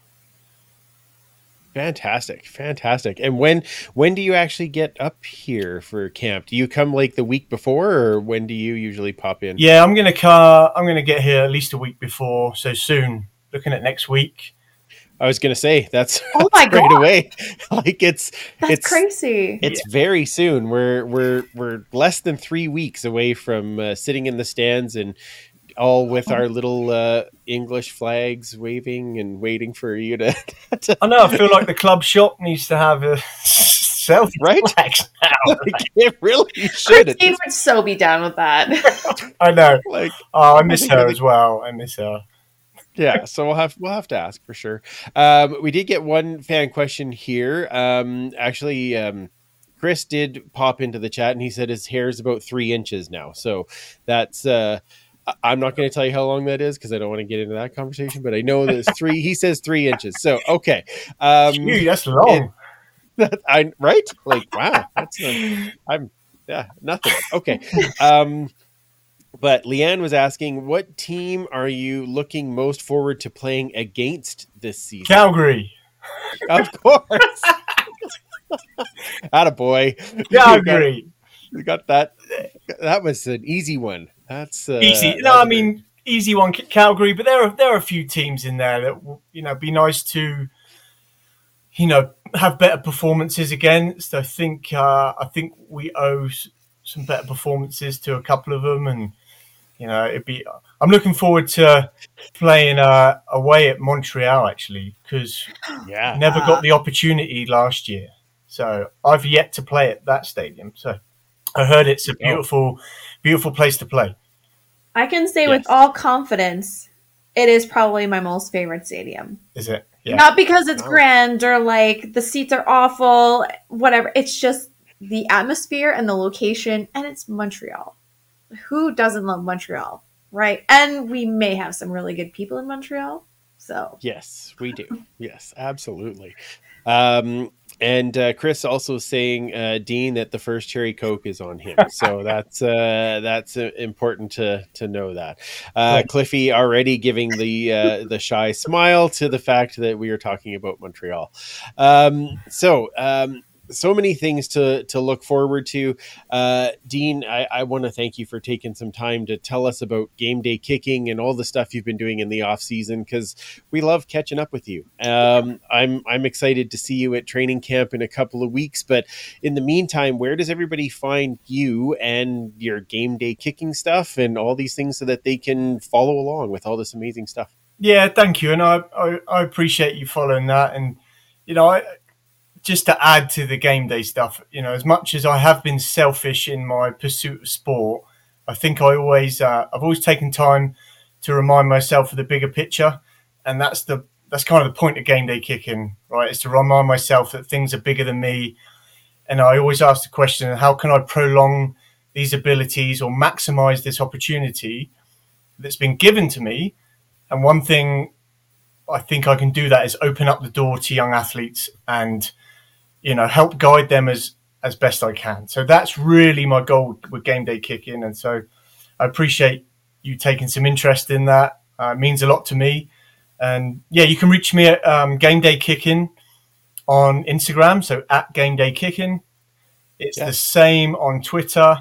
Fantastic, fantastic. And when when do you actually get up here for camp? Do you come like the week before, or when do you usually pop in? Yeah, I'm gonna car. I'm gonna get here at least a week before, so soon. Looking at next week. I was gonna say that's, oh that's my right God. away. Like it's that's it's crazy. It's yeah. very soon. We're we're we're less than three weeks away from uh, sitting in the stands and all with our little uh, English flags waving and waiting for you to, to... I know. I feel like the club shop needs to have a self right flags now. Like, it really should. Christine would so be down with that. I know. Like, oh, I miss her as well. I miss her. Yeah, so we'll have we'll have to ask for sure. Um, we did get one fan question here. Um, actually, um, Chris did pop into the chat and he said his hair is about three inches now. So that's. Uh, I'm not going to tell you how long that is because I don't want to get into that conversation, but I know that it's three. He says three inches. So, okay. Um, Gee, that's long. That, I, right? Like, wow. That's, um, I'm, yeah, nothing. Okay. Um, but Leanne was asking, what team are you looking most forward to playing against this season? Calgary. Of course. Attaboy. Calgary. You got, got that. That was an easy one. That's uh, easy. No, I mean easy one, Calgary. But there are there are a few teams in there that will, you know, be nice to, you know, have better performances against. I think uh, I think we owe some better performances to a couple of them, and you know, it'd be. I'm looking forward to playing uh, away at Montreal actually because yeah, never got the opportunity last year, so I've yet to play at that stadium. So I heard it's a beautiful. Oh. Beautiful place to play. I can say yes. with all confidence, it is probably my most favorite stadium. Is it? Yeah. Not because it's oh. grand or like the seats are awful, whatever. It's just the atmosphere and the location, and it's Montreal. Who doesn't love Montreal, right? And we may have some really good people in Montreal. So yes, we do. Yes, absolutely. Um, and uh, Chris also saying, uh, Dean, that the first cherry Coke is on him. So that's uh, that's uh, important to to know that. Uh, Cliffy already giving the uh, the shy smile to the fact that we are talking about Montreal. Um, so. Um, So many things to to look forward to. Uh, Dean, I, I want to thank you for taking some time to tell us about game day kicking and all the stuff you've been doing in the off season because we love catching up with you. Um, I'm I'm excited to see you at training camp in a couple of weeks. But in the meantime, where does everybody find you and your game day kicking stuff and all these things so that they can follow along with all this amazing stuff? Yeah, thank you, and I I, I appreciate you following that. And you know, I. Just to add to the game day stuff, you know, as much as I have been selfish in my pursuit of sport, I think I always, uh, I've always taken time to remind myself of the bigger picture, and that's the that's kind of the point of game day kicking, right? Is to remind myself that things are bigger than me, and I always ask the question: how can I prolong these abilities or maximize this opportunity that's been given to me? And one thing I think I can do that is open up the door to young athletes and you know, help guide them as, as best I can. So that's really my goal with Game Day Kicking. And so I appreciate you taking some interest in that. Uh, it means a lot to me. And yeah, you can reach me at um, Game Day Kicking on Instagram. So at Game Day Kicking. It's yeah. the same on Twitter.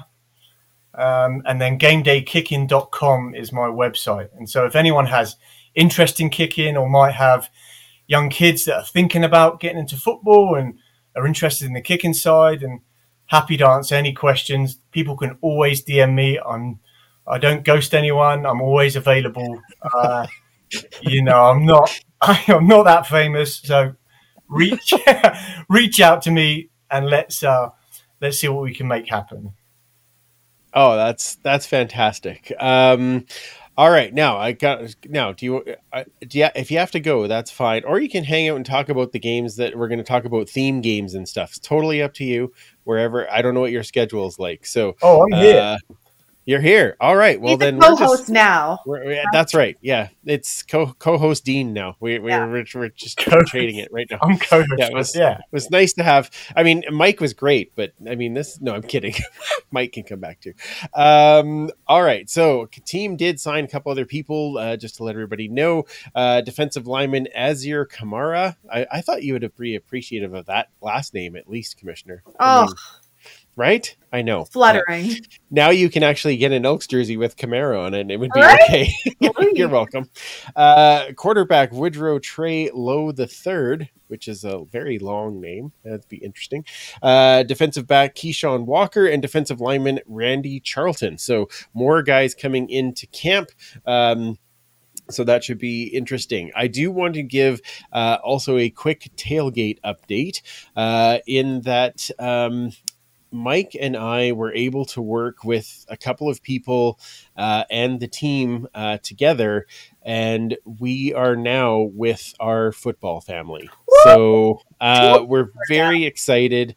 Um, and then game day kicking dot com is my website. And so if anyone has interest in kicking or might have young kids that are thinking about getting into football and are interested in the kicking side and happy to answer any questions, people can always D M me. I'm, I don't ghost anyone. I'm always available. Uh, you know, I'm not, I'm not that famous. So reach, reach out to me and let's, uh, let's see what we can make happen. Oh, that's, that's fantastic. Um, All right, now I got now. Do you, uh, do you, if you have to go, that's fine. Or you can hang out and talk about the games that we're going to talk about, theme games and stuff. It's totally up to you. Wherever, I don't know what your schedule is like. So, Oh, I'm here. uh, you're here. All right. Well, He's then a we're co-host just. now. We're, yeah, that's right. Yeah, it's co co-host Dean now. We we're, Yeah. we're we're just Co-host. trading it right now. I'm co-host. Yeah, it was yeah. it was nice to have. I mean, Mike was great, but I mean, this. No, I'm kidding. Mike can come back too. Um, all right, so team did sign a couple other people. Uh, just to let everybody know, uh, defensive lineman Azir Kamara. I, I thought you would be appreciative of that last name at least, Commissioner. I Oh, mean, right? I know. fluttering. Uh, now you can actually get an Elks jersey with Camaro on it, and it would be Right? okay. You're welcome. Uh, quarterback Woodrow Trey Lowe the Third, which is a very long name. That'd be interesting. Uh, defensive back Keyshawn Walker and defensive lineman Randy Charlton. So more guys coming into camp. Um, So that should be interesting. I do want to give uh, also a quick tailgate update uh, in that um, Mike and I were able to work with a couple of people uh, and the team uh, together, and we are now with our football family. So uh, we're very excited.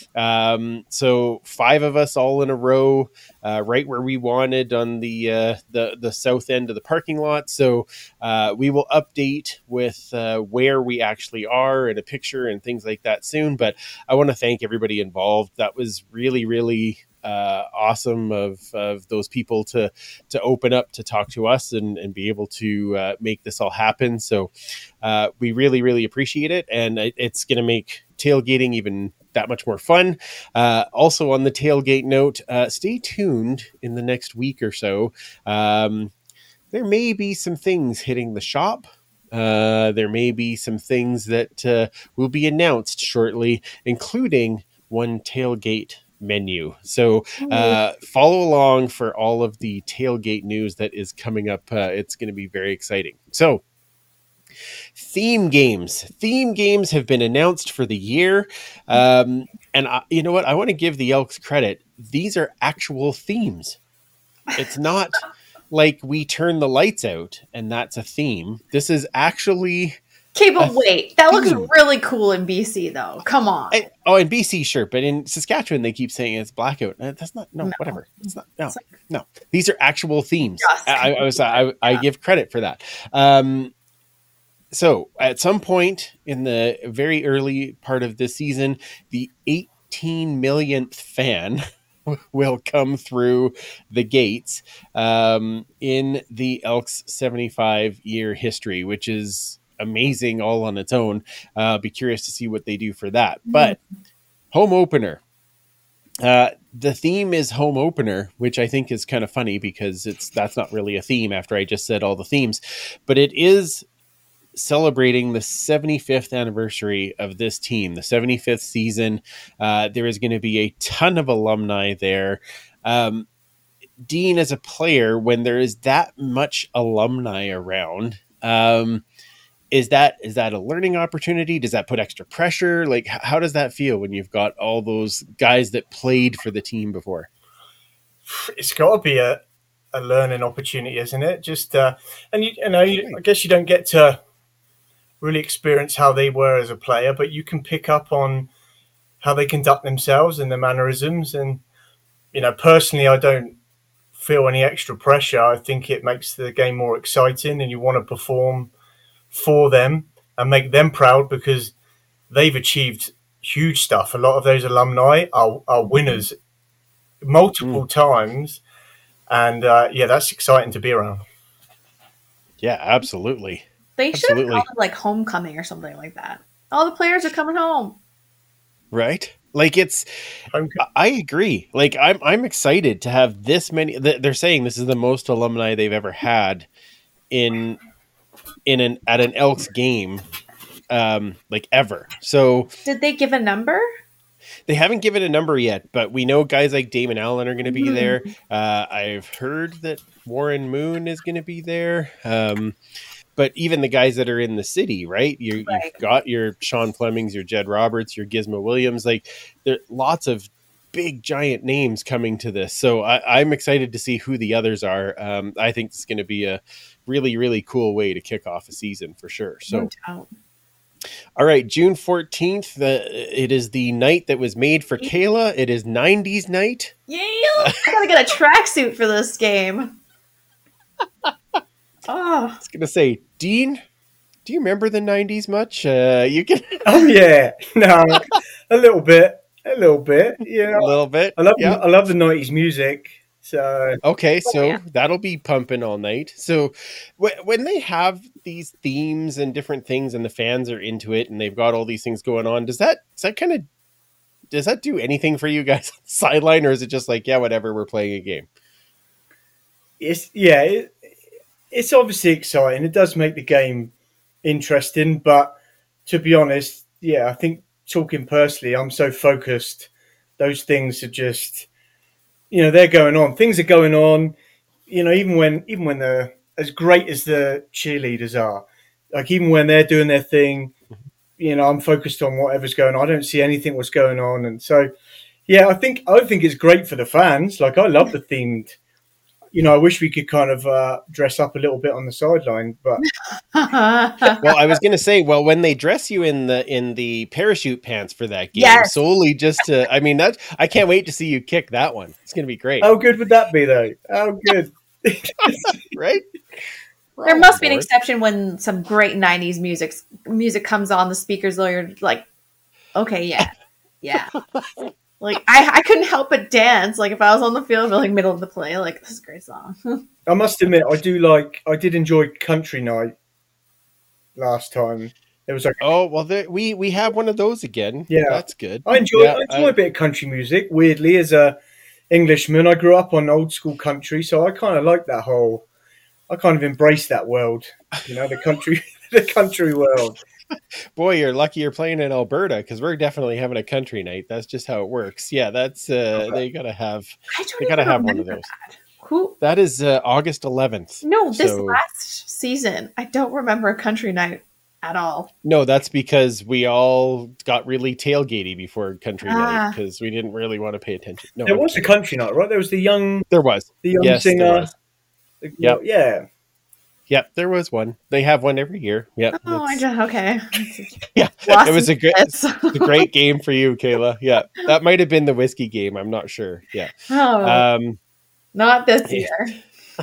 Um, so five of us all in a row, uh, right where we wanted on the uh, the the south end of the parking lot. So uh, we will update with uh, where we actually are and a picture and things like that soon. But I want to thank everybody involved. That was really, really uh, awesome of, of those people to to open up to talk to us and, and be able to uh, make this all happen. So uh, we really, really appreciate it. And it, it's going to make tailgating even that much more fun. Uh, also on the tailgate note, uh, stay tuned in the next week or so. Um, there may be some things hitting the shop. Uh, there may be some things that uh, will be announced shortly, including one tailgate menu. So uh, follow along for all of the tailgate news that is coming up. Uh, it's going to be very exciting. So theme games. Theme games have been announced for the year. Um, and I, you know what? I want to give the Elks credit. These are actual themes. It's not like we turn the lights out and that's a theme. This is actually... Okay, but wait, that looks theme. really cool in B C, though. Come on. I, oh, in B C, sure, but in Saskatchewan, they keep saying it's blackout. Uh, That's not no, No. whatever. It's not no, It's like- no. These are actual themes. Just I, I was I, I give credit for that. Um, so at some point in the very early part of this season, the eighteen millionth fan will come through the gates um, in the Elks seventy-five year history, which is amazing all on its own. Uh, be curious to see what they do for that. But home opener. Uh, the theme is home opener, which I think is kind of funny because it's that's not really a theme after I just said all the themes, but it is celebrating the seventy-fifth anniversary of this team, the seventy-fifth season. Uh, there is going to be a ton of alumni there. Um, Dean, as a player, when there is that much alumni around, um, is that is that a learning opportunity? Does that put extra pressure? Like, h- how does that feel when you've got all those guys that played for the team before? It's got to be a, a learning opportunity, isn't it? Just uh, and you, you know, you, I guess you don't get to really experience how they were as a player, but you can pick up on how they conduct themselves and their mannerisms. And you know, personally, I don't feel any extra pressure. I think it makes the game more exciting, and you want to perform for them and make them proud because they've achieved huge stuff. A lot of those alumni are, are winners multiple mm. times. And uh, yeah, that's exciting to be around. Yeah, absolutely. They should have Absolutely. called it like homecoming or something like that. All the players are coming home. Right? Like it's, Homecoming. I agree. Like I'm, I'm excited to have this many. They're saying this is the most alumni they've ever had in, in an at an Elks game, um, like ever. So did they give a number? They haven't given a number yet, but we know guys like Damon Allen are going to be Mm-hmm. there. Uh, I've heard that Warren Moon is going to be there. Um, but even the guys that are in the city, right? You, Right. You've got your Sean Flemings, your Jed Roberts, your Gizmo Williams. Like there, lots of big giant names coming to this. So I, I'm excited to see who the others are. Um, I think it's going to be a really, really cool way to kick off a season for sure. So, No doubt. all right, June fourteenth, the, it is the night that was made for Kayla. It is nineties night. Yeah, I gotta get a tracksuit for this game. Oh, I was going to say, Dean, do you remember the nineties much? Uh, you can Oh yeah, no, a little bit, a little bit. Yeah, a little bit. I love Yeah. I love the nineties music. So Okay, so yeah. that'll be pumping all night. So wh- when they have these themes and different things, and the fans are into it, and they've got all these things going on, does that does that kind of does that do anything for you guys on the sideline, or is it just like, yeah, whatever, we're playing a game? it's yeah, it, it's obviously exciting. It does make the game interesting, but to be honest, yeah, I think talking personally, I'm so focused. Those things are just, you know, they're going on. Things are going on. You know, even when even when they're as great as the cheerleaders are, like even when they're doing their thing, you know, I'm focused on whatever's going on. I don't see anything what's going on, and so yeah, I think I think it's great for the fans. Like I love the themed. You know, I wish we could kind of uh, dress up a little bit on the sideline, but Well, I was going to say, well, when they dress you in the in the parachute pants for that game, Yes. solely just to, I mean, that I can't wait to see you kick that one. It's going to be great, how good would that be, though? How good? right? We're there all must be an aboard. exception when some great nineties music music comes on the speakers. Though you're like, okay, yeah, yeah. Like I, I couldn't help but dance. Like if I was on the field, like middle of the play, like this is a great song. I must admit, I do like. I did enjoy Country Night last time. It was like Oh well, there, we we have one of those again. Yeah. That's good. I enjoy. Yeah, I enjoy I- a bit of country music. Weirdly, as a Englishman, I grew up on old school country, so I kind of like that whole. I kind of embrace that world. You know, the country, the country world. Boy, you're lucky you're playing in Alberta, because we're definitely having a country night. That's just how it works. Yeah, that's uh, Okay. they gotta have I don't they gotta even have one of remember those. that. Who? That is uh, August eleventh. No, this So- last season, I don't remember a country night at all. No, that's because we all got really tailgatey before country Ah. night because we didn't really want to pay attention. No, There I'm was a kidding. country night, right? There was the young, there was. the young Yes, there singer. was. The- Yep. Yeah. Yep, there was one. They have one every year. Yep. Oh, I it's- just okay. yeah, Lost it was a great, this. it's a great game for you, Kayla. Yeah, that might have been the whiskey game. I'm not sure. Yeah. Oh, Um. not this yeah. year.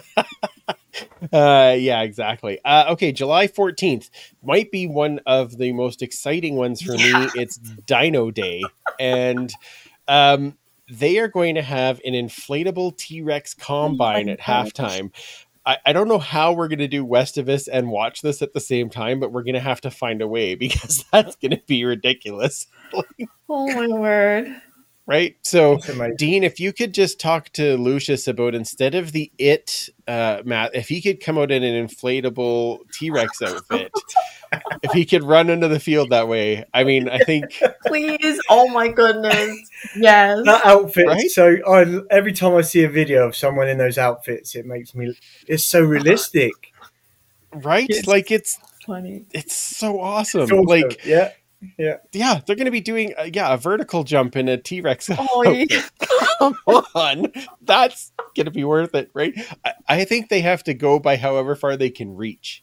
Uh. Yeah. Exactly. Uh. Okay. July fourteenth might be one of the most exciting ones for me. It's Dino Day, and um, they are going to have an inflatable T-Rex combine my at gosh. halftime. I, I don't know how we're going to do West of Us and watch this at the same time, but we're going to have to find a way because that's going to be ridiculous, Oh my word. right? So, That's amazing. Dean, if you could just talk to Lucius about, instead of the It uh, Matt, if he could come out in an inflatable T-Rex outfit, if he could run into the field that way, I mean, I think Please. Oh my goodness. Yes. That outfit. Right? So I every time I see a video of someone in those outfits, it makes me. It's so realistic. right, Yes. like it's Funny. it's so awesome. It's awesome. Like, yeah, yeah. yeah, they're going to be doing uh, yeah a vertical jump in a T-Rex. Oh, yeah. Come on, that's going to be worth it, right? I, I think they have to go by however far they can reach.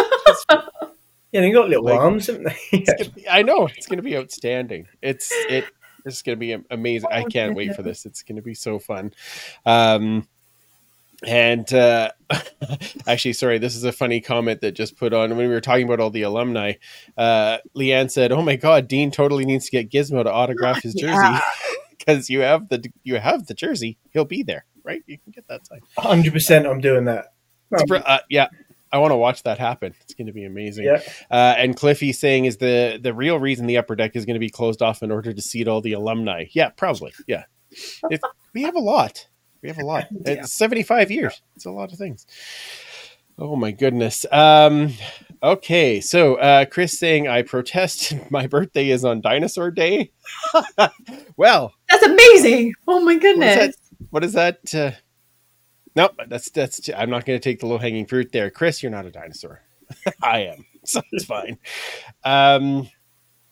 Yeah, they got little Like- arms, haven't they? It's gonna be- I know it's going to be outstanding. It's it. It's going to be amazing. I Oh, can't wait for this. It's going to be so fun. Um, and uh, actually, sorry, this is a funny comment that just put on when we were talking about all the alumni. Uh, Leanne said, "Oh my God, Dean totally needs to get Gizmo to autograph his jersey Yeah. because you have the you have the jersey. He'll be there, right? You can get that signed." Hundred percent. I'm doing that. It's br- uh, yeah, I want to watch that happen. It's going to be amazing. Yeah. Uh, and Cliffy saying is the the real reason the upper deck is going to be closed off in order to seat all the alumni. Yeah, probably. Yeah, it, we have a lot. We have a lot. It's seventy-five years. It's a lot of things. Oh my goodness. Um, okay, so uh, Chris saying I protest. My birthday is on Dinosaur Day. Well, That's amazing. Oh my goodness. what is that? Uh, no, that's that's. I'm not going to take the low hanging fruit there, Chris. You're not a dinosaur. I am, so it's fine. Um,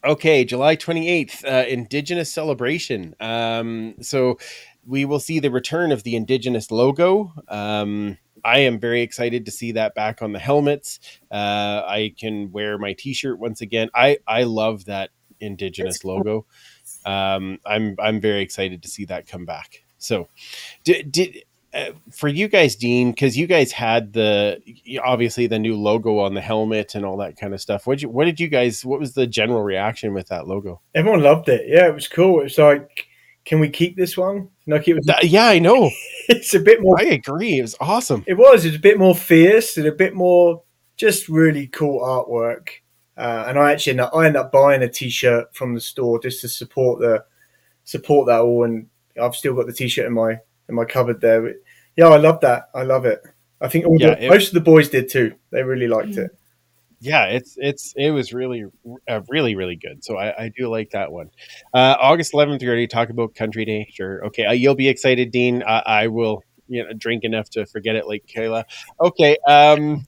Okay, July twenty-eighth, uh, Indigenous celebration. Um, so we will see the return of the Indigenous logo. Um, I am very excited to see that back on the helmets. Uh, I can wear my T-shirt once again. I, I love that Indigenous logo. Um, I'm I'm very excited to see that come back. So, did did uh, for you guys, Dean, because you guys had the obviously the new logo on the helmet and all that kind of stuff. What you what did you guys? What was the general reaction with that logo? Everyone loved it. Yeah, it was cool. It was like, can we keep this one? Like it was. Th- yeah, I know. It's a bit more. I agree. It was awesome. It was. It was a bit more fierce and a bit more just really cool artwork. Uh, and I actually ended up, I ended up buying a T-shirt from the store just to support the support that all. And I've still got the T-shirt in my in my cupboard there. But yeah, I love that. I love it. I think all Yeah, the, it- most of the boys did too. They really liked it. Yeah, it's it's it was really uh, really really good. So I, I do like that one. Uh, August eleventh, we already talked about Country Day. Sure, okay, uh, you'll be excited, Dean. I, I will, you know, drink enough to forget it, like Kayla. Okay, um,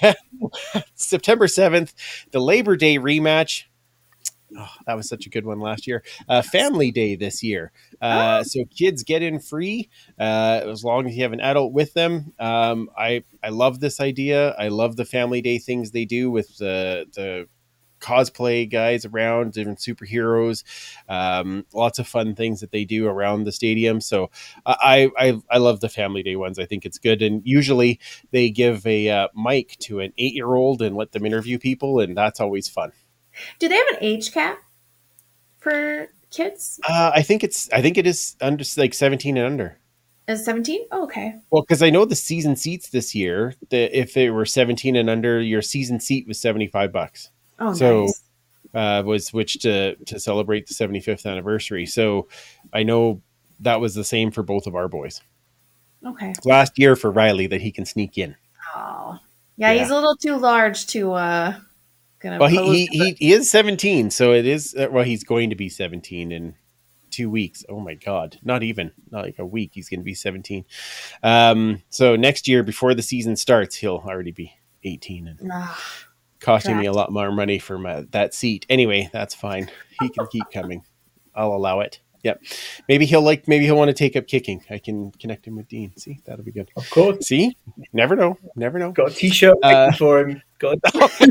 September seventh, the Labor Day rematch. Oh, that was such a good one last year. Uh, Family Day this year. Uh, so kids get in free uh, as long as you have an adult with them. Um, I I love this idea. I love the Family Day things they do with the the cosplay guys around, different superheroes. Um, lots of fun things that they do around the stadium. So I I I love the Family Day ones. I think it's good. And usually they give a uh, mic to an eight year old and let them interview people, and that's always fun. Do they have an age cap for kids? Uh, I think it's. I think it is under like seventeen and under. Is seventeen? Oh, okay. Well, because I know the season seats this year. That if they were seventeen and under, your season seat was seventy five bucks. Oh, So, nice. Uh, was switched to to celebrate the seventy fifth anniversary. So I know that was the same for both of our boys. Okay. Last year for Riley that he can sneak in. Oh, yeah, Yeah. he's a little too large to uh. Gonna Well, he pose he, for- he, he is seventeen, so it is. Uh, well, he's going to be seventeen in two weeks. Oh my God, not even not like a week. He's going to be seventeen. Um, so next year, before the season starts, he'll already be eighteen and Ah, costing me a correct. lot more money for my, that seat. Anyway, that's fine. He can keep coming. I'll allow it. Yep. Maybe he'll like. Maybe he'll want to take up kicking. I can connect him with Dean. See, that'll be good. Of course, See, never know. Never know. got a T-shirt Uh, waiting for him. Got.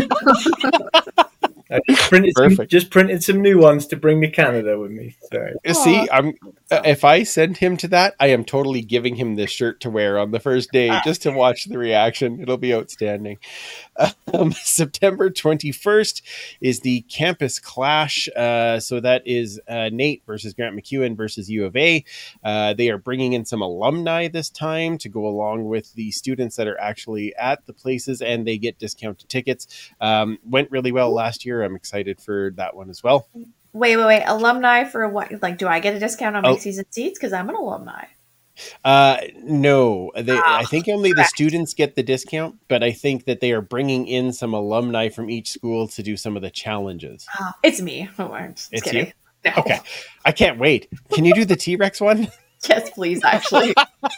I just printed, some, Perfect. just printed some new ones to bring to Canada with me. So Uh, See, I'm. Uh, if I send him to that, I am totally giving him this shirt to wear on the first day just to watch the reaction. It'll be outstanding. Um, September twenty-first is the campus clash. Uh, so that is uh, Nate versus Grant McEwen versus U of A. Uh, they are bringing in some alumni this time to go along with the students that are actually at the places, and they get discounted tickets. Um, went really well last year. I'm excited for that one as well. Wait, wait, wait. Alumni for what? Like, do I get a discount on my Oh. season seats? Because I'm an alumni. Uh, no, they, I Oh, think only the correct. students get the discount, but I think that they are bringing in some alumni from each school to do some of the challenges. Oh, it's me. Oh, I'm just It's kidding. you? No. Okay. I can't wait. Can you do the T-Rex one? Yes, please, actually.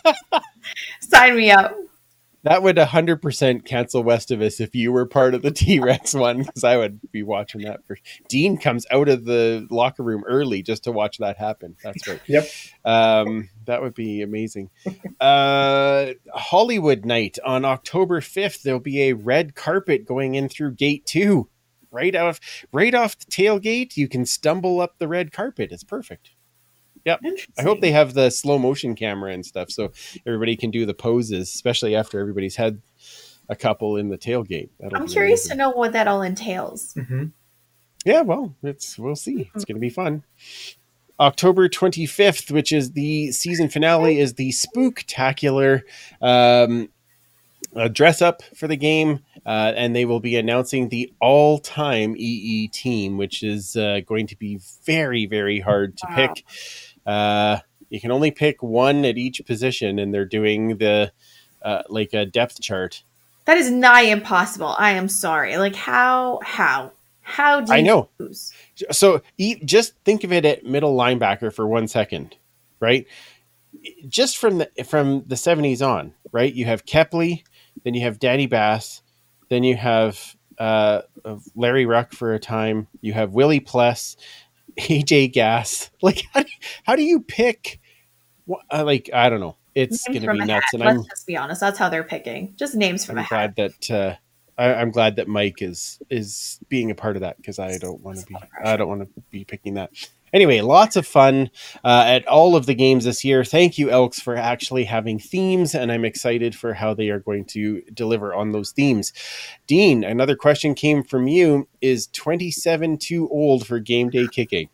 Sign me up. That would one hundred percent cancel Westivus if you were part of the T-Rex one, because I would be watching that. For Dean comes out of the locker room early just to watch that happen. That's right. Yep. Um, that would be amazing. Uh, Hollywood night on October fifth. There'll be a red carpet going in through gate two. Right off, right off the tailgate, you can stumble up the red carpet. It's perfect. Yep. I hope they have the slow motion camera and stuff so everybody can do the poses, especially after everybody's had a couple in the tailgate. That'll I'm be curious amazing. to know what that all entails. hmm Yeah, well, it's we'll see. It's going to be fun. October twenty-fifth, which is the season finale, is the Spooktacular um, uh, dress up for the game, uh, and they will be announcing the all-time E E team, which is uh, going to be very, very hard to Wow. pick. Uh, you can only pick one at each position, and they're doing the uh, like a depth chart. That is nigh impossible. I am sorry. Like, how? How? How do you I know. choose? So e- just think of it at middle linebacker for one second, right? Just from the from the seventies on, right? You have Kepley, then you have Danny Bass, then you have uh, of Larry Ruck for a time. You have Willie Pless, A J Gass. Like, how do, how do you pick? What, uh, like, I don't know. It's Names going to from be a nuts, hat. and I'm Let's just be honest. That's how they're picking. Just names from I'm a hat. glad that uh, I, I'm glad that Mike is is being a part of that, because I don't want to be I don't want to be picking that. Anyway, lots of fun uh, at all of the games this year. Thank you, Elks, for actually having themes, and I'm excited for how they are going to deliver on those themes. Dean, another question came from you. Is twenty-seven too old for game day kicking?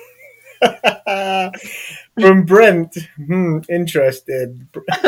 From Brent. Hmm, interested.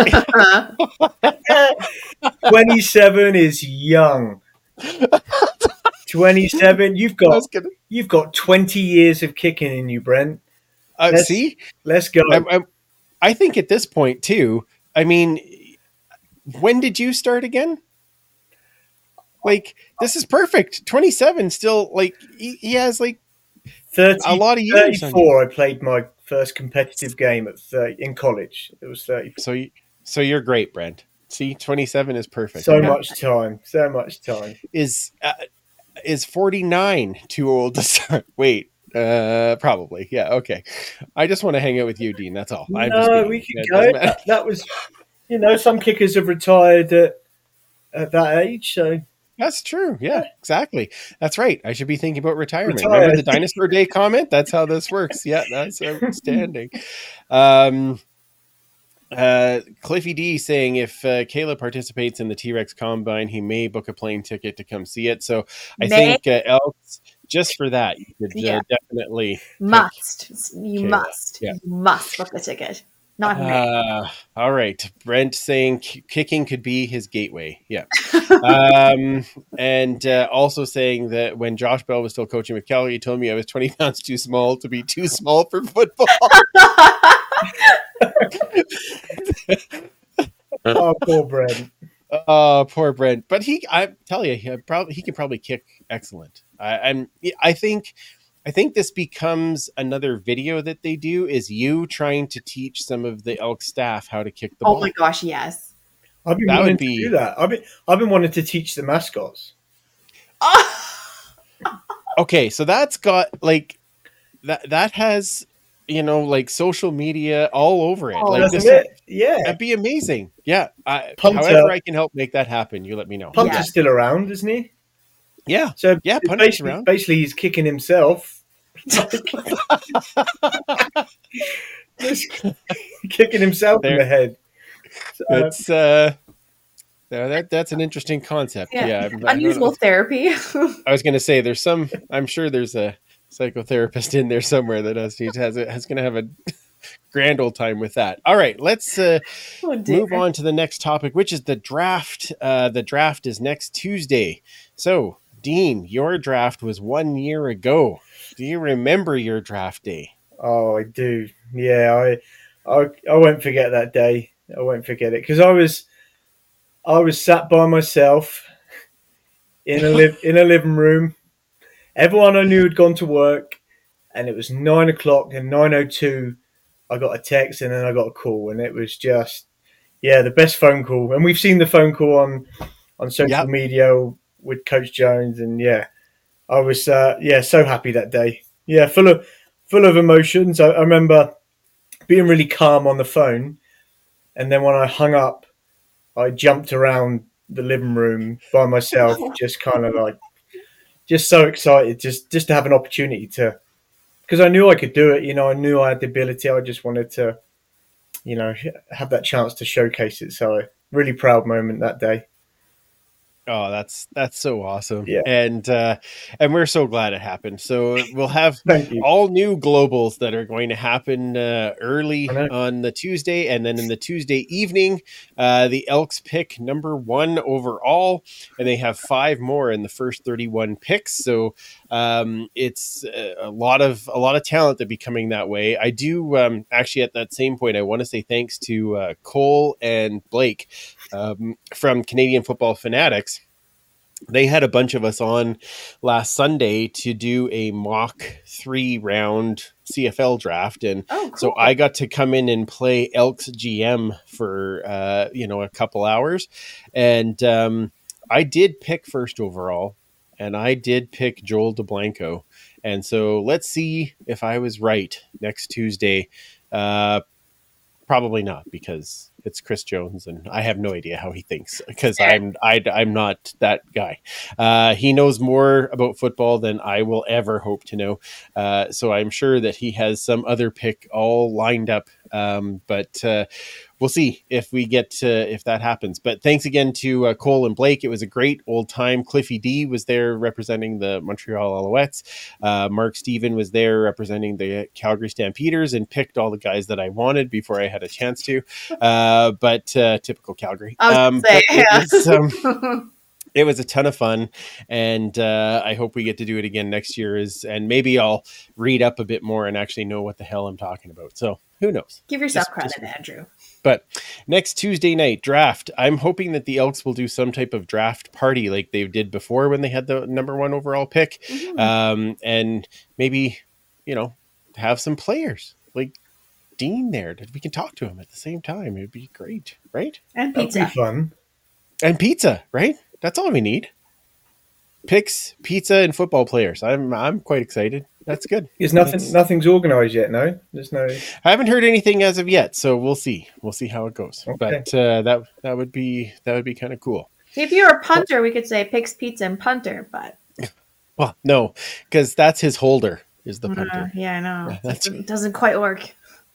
twenty-seven is young. twenty-seven. You've I got was gonna you've got twenty years of kicking in you, Brent. uh, Let's, see. let's go. I, I, I think at this point too. I mean, when did you start again? Like, this is perfect. twenty-seven still, like, he, he has like thirty, a lot of years on thirty-four. I played my first competitive game at thirty in college. It was thirty-four. So, you, so you're great, Brent. See, twenty-seven is perfect. So Yeah. much time. So much time. Is uh, is forty-nine too old to start? Wait, uh, probably. Yeah. Okay. I just want to hang out with you, Dean. That's all. I'm just No, being- we can it go. doesn't matter. That, that was, you know, some kickers have retired at, at that age. So That's true. Yeah, exactly. That's right. I should be thinking about retirement. Retire. Remember the Dinosaur Day comment? That's how this works. Yeah, that's outstanding. Um, uh, Cliffy D saying if uh, Caleb participates in the T-Rex Combine, he may book a plane ticket to come see it. So I May? think uh, Elks, just for that, you could uh, Yeah. definitely Must. You Kayla. must. Yeah. You must book the ticket. Not me. Uh, all right. Brent saying k- kicking could be his gateway. Yeah. um, and uh, also saying that when Josh Bell was still coaching with Calgary, he told me I was twenty pounds too small to be too small for football. oh, poor Brent. Oh, poor Brent. But he, I tell you, he probably he can probably kick excellent. I, I'm. I think. I think this becomes another video that they do. Is you trying to teach some of the Elk staff how to kick the Oh ball? my gosh, yes. I've been That wanting would be- to do that. I've been I've been wanting to teach the mascots. Okay, so that's got like that. That has you know like social media all over it. Oh, like Doesn't this, it? Yeah. that'd be amazing. Yeah. I, Punter. however, I can help make that happen. You let me know. Punter's Yeah. still around, isn't he? Yeah. So Yeah, it's Punter's basically, around. basically he's kicking himself. Just kicking himself in There. the head. So, uh, It's uh, no, that that's an interesting concept. Yeah. Yeah. I'm- I don't Unusual know. therapy. I was going to say there's some. I'm sure there's a psychotherapist in there somewhere that has has a, has going to have a grand old time with that. All right, let's uh, Oh, dear. move on to the next topic, which is the draft. Uh, the draft is next Tuesday. So, Dean, your draft was one year ago. Do you remember your draft day? oh, I do. Yeah, I, I, I won't forget that day. I won't forget it because I was, I was sat by myself in a live in a living room. Everyone I knew had gone to work, and it was nine o'clock. And nine o two, I got a text, and then I got a call, and it was just, yeah, the best phone call. And we've seen the phone call on on social Yep. media with Coach Jones, and yeah, I was uh, yeah so happy that day. Yeah, full of full of emotions. I, I remember being really calm on the phone, and then when I hung up, I jumped around the living room by myself, just kind of like, just so excited, just just to have an opportunity to, because I knew I could do it. You know, I knew I had the ability. I just wanted to, you know, have that chance to showcase it. So, really proud moment that day. Oh, that's that's so awesome. Yeah. And uh, and we're so glad it happened. So we'll have Thank you. all new globals that are going to happen uh, early I know. on the Tuesday, and then in the Tuesday evening, uh, the Elks pick number one overall, and they have five more in the first thirty-one picks. So um, it's a a lot of a lot of talent that be coming that way. I do um, actually at that same point, I want to say thanks to uh, Cole and Blake um, from Canadian Football Fanatics. They had a bunch of us on last Sunday to do a mock three round C F L draft. And Oh, cool. so I got to come in and play Elks G M for, uh, you know, a couple hours. And um, I did pick first overall. and I did pick Joel DeBlanco. And so let's see if I was right next Tuesday. Uh, probably not, because it's Chris Jones, and I have no idea how he thinks, because I'm I, I'm not that guy. Uh, he knows more about football than I will ever hope to know. Uh, so I'm sure that he has some other pick all lined up. Um, but uh, we'll see if we get to, if that happens. But thanks again to uh, Cole and Blake. It was a great old time. Cliffy D was there representing the Montreal Alouettes. Uh, Mark Steven was there representing the Calgary Stampeders, and picked all the guys that I wanted before I had a chance to. Uh, but uh, typical Calgary. I was Um, gonna say, but it yeah. was, um, it was a ton of fun, and uh, I hope we get to do it again next year. Is and maybe I'll read up a bit more and actually know what the hell I'm talking about. So who knows? Give yourself Just- credit, just- Andrew. But next Tuesday night draft, I'm hoping that the Elks will do some type of draft party like they did before when they had the number one overall pick, Mhm. um, and maybe, you know, have some players like Dean there that we can talk to him at the same time. It'd be great, right? And That'd be pizza. fun. And pizza, right? That's all we need. Picks, pizza, and football players. I'm I'm quite excited. That's good. There's nothing. That's- Nothing's organised yet. No, there's no. I haven't heard anything as of yet, so we'll see. We'll see how it goes. Okay. But uh, that that would be that would be kind of cool. If you're a punter, we could say Picks, Pizza, and Punter, but Well, no, because that's his holder is the uh, punter. yeah, I know. Yeah, that's- It doesn't quite work.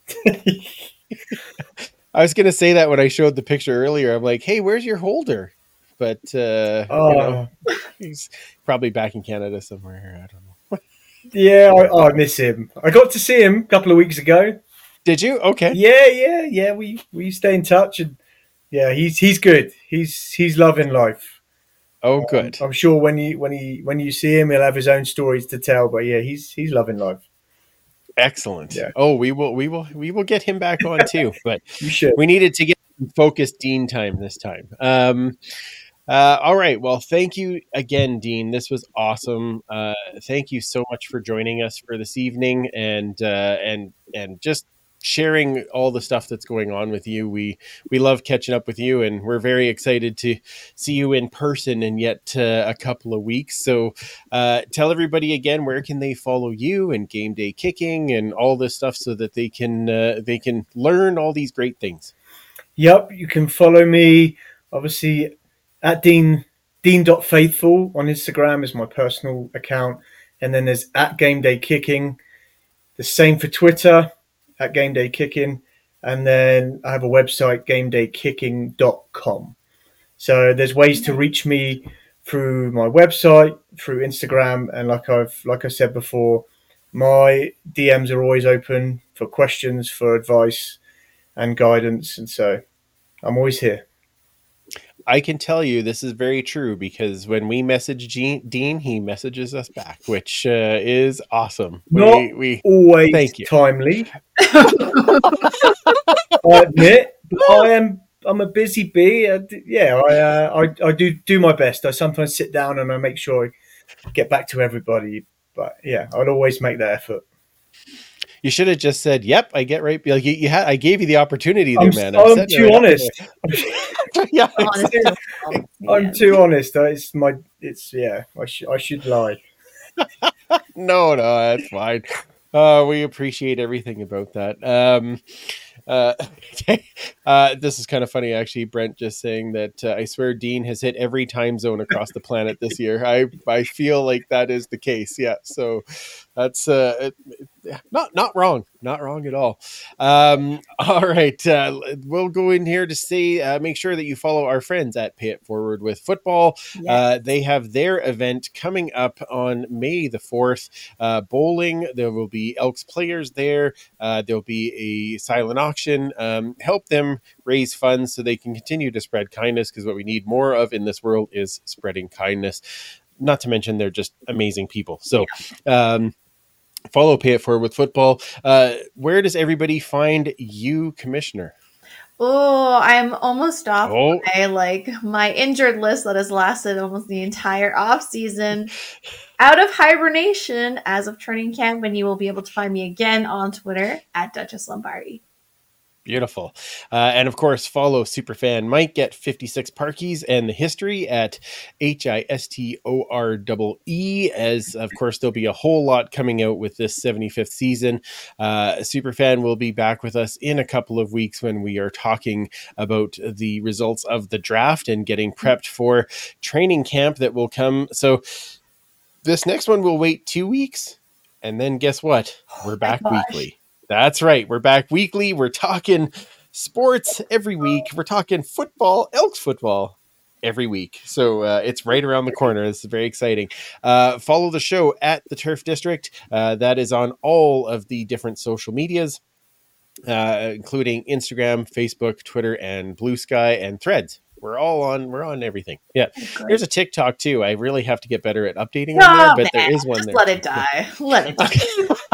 I was gonna say that when I showed the picture earlier. I'm like, hey, where's your holder? But uh, Oh, you know, he's probably back in Canada somewhere. I don't know. yeah. I, oh, I miss him. I got to see him a couple of weeks ago. Did you? Okay. Yeah, yeah, yeah. We we stay in touch, and yeah, he's he's good. He's he's loving life. Oh, good. I'm sure when you when he when you see him, he'll have his own stories to tell. But yeah, he's he's loving life. Excellent. Yeah. Oh, we will, we will, we will get him back on too. But You should. we needed to get some focused Dean time this time. Um, uh, all right. Well, thank you again, Dean. This was awesome. Uh, thank you so much for joining us for this evening, and uh, and and just sharing all the stuff that's going on with you. We we love catching up with you, and we're very excited to see you in person in yet uh, a couple of weeks. So uh, tell everybody again, where can they follow you and Game Day Kicking and all this stuff, so that they can uh, they can learn all these great things. Yep, you can follow me obviously at Dean Dean.faithful on Instagram is my personal account, and then there's at Game Day Kicking. The same for Twitter at Game Day Kicking, and then I have a website game day kicking dot com. So there's ways to reach me through my website, through Instagram, and like I've like I said before, my D Ms are always open for questions, for advice and guidance, and so I'm always here. I can tell you this is very true, because when we message Gene, Dean, he messages us back, which uh, is awesome. Not we, we always Thank you. timely. I admit, but I am. I'm a busy bee. I d- yeah, I, uh, I I do do my best. I sometimes sit down and I make sure I get back to everybody. But yeah, I'd always make that effort. You should have just said, "Yep, I get right." Like you, you had, I gave you the opportunity there, I'm, man. I'm setting too it right up honest. there. yeah, Honest exactly. to- I'm yeah. too honest. Uh, It's my. It's yeah. I should. I should lie. No, no, that's fine. Uh, we appreciate everything about that. Um, uh, uh, this is kind of funny, actually. Brent just saying that uh, I swear Dean has hit every time zone across the planet this year. I I feel like that is the case. Yeah, so that's uh, it, it- not not wrong, not wrong at all. Um, all right, uh, we'll go in here to say uh, make sure that you follow our friends at Pay It Forward with Football. Yeah. Uh, they have their event coming up on May the fourth. Uh, bowling. There will be Elks players there. Uh, there'll be a silent auction. Um, help them raise funds so they can continue to spread kindness, because what we need more of in this world is spreading kindness. Not to mention they're just amazing people. So um, follow Pay It Forward with Football. Uh, where does everybody find you, Commissioner? Oh, I'm almost off Oh. my like my injured list that has lasted almost the entire off season. Out of hibernation as of training camp, and you will be able to find me again on Twitter at Duchess Lombardi. Beautiful. Uh, and of course, follow Superfan Mike at fifty-six Parkies and the history at H I S T O R E E, as of course, there'll be a whole lot coming out with this seventy-fifth season. Uh, Superfan will be back with us in a couple of weeks when we are talking about the results of the draft and getting prepped for training camp that will come. So this next one will wait two weeks. And then guess what? We're back gosh. weekly. That's right. We're back weekly. We're talking sports every week. We're talking football, Elks football every week. So uh, it's right around the corner. This is very exciting. Uh, follow the show at the Turf District. Uh, that is on all of the different social medias, uh, including Instagram, Facebook, Twitter, and Blue Sky and Threads. We're all on, we're on everything. Yeah. Great. There's a TikTok too. I really have to get better at updating Oh, on there, but man, there is one just there. let it die. Let it die.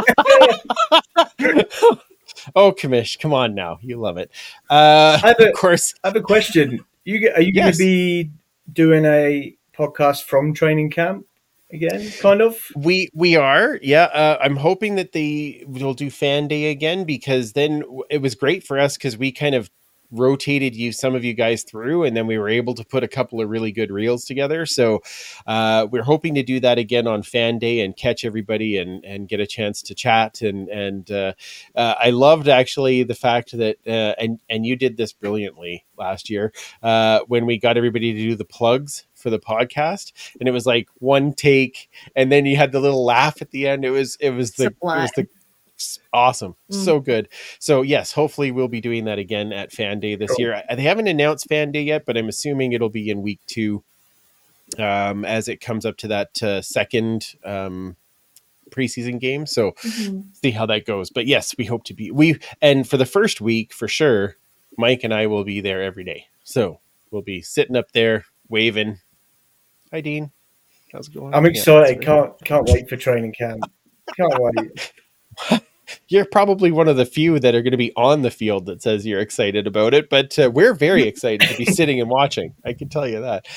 Oh, Kamish, come on now. You love it. Uh, I have a- of course. I have a question. You get, are you going Yes. to be doing a podcast from training camp again, kind of? We we are, yeah. Uh, I'm hoping that they will do fan day again, because then it was great for us because we kind of rotated you some of you guys through, and then we were able to put a couple of really good reels together. So uh, we're hoping to do that again on fan day and catch everybody and and get a chance to chat. And and uh, uh, I loved actually the fact that uh, and and you did this brilliantly last year uh, when we got everybody to do the plugs for the podcast, and it was like one take, and then you had the little laugh at the end. It was it was the it was the awesome, Mm. so good. So yes, hopefully we'll be doing that again at Fan Day this Cool. year. They haven't announced Fan Day yet, but I'm assuming it'll be in week two, um, as it comes up to that uh, second um, preseason game. So Mhm. see how that goes. But yes, we hope to be we and for the first week for sure, Mike and I will be there every day. So we'll be sitting up there waving. Hi, Dean. How's it going? I'm Yeah, excited. that's right. Can't can't wait for training camp. Can't wait. You're probably one of the few that are going to be on the field that says you're excited about it, but uh, we're very excited to be sitting and watching. I can tell you that.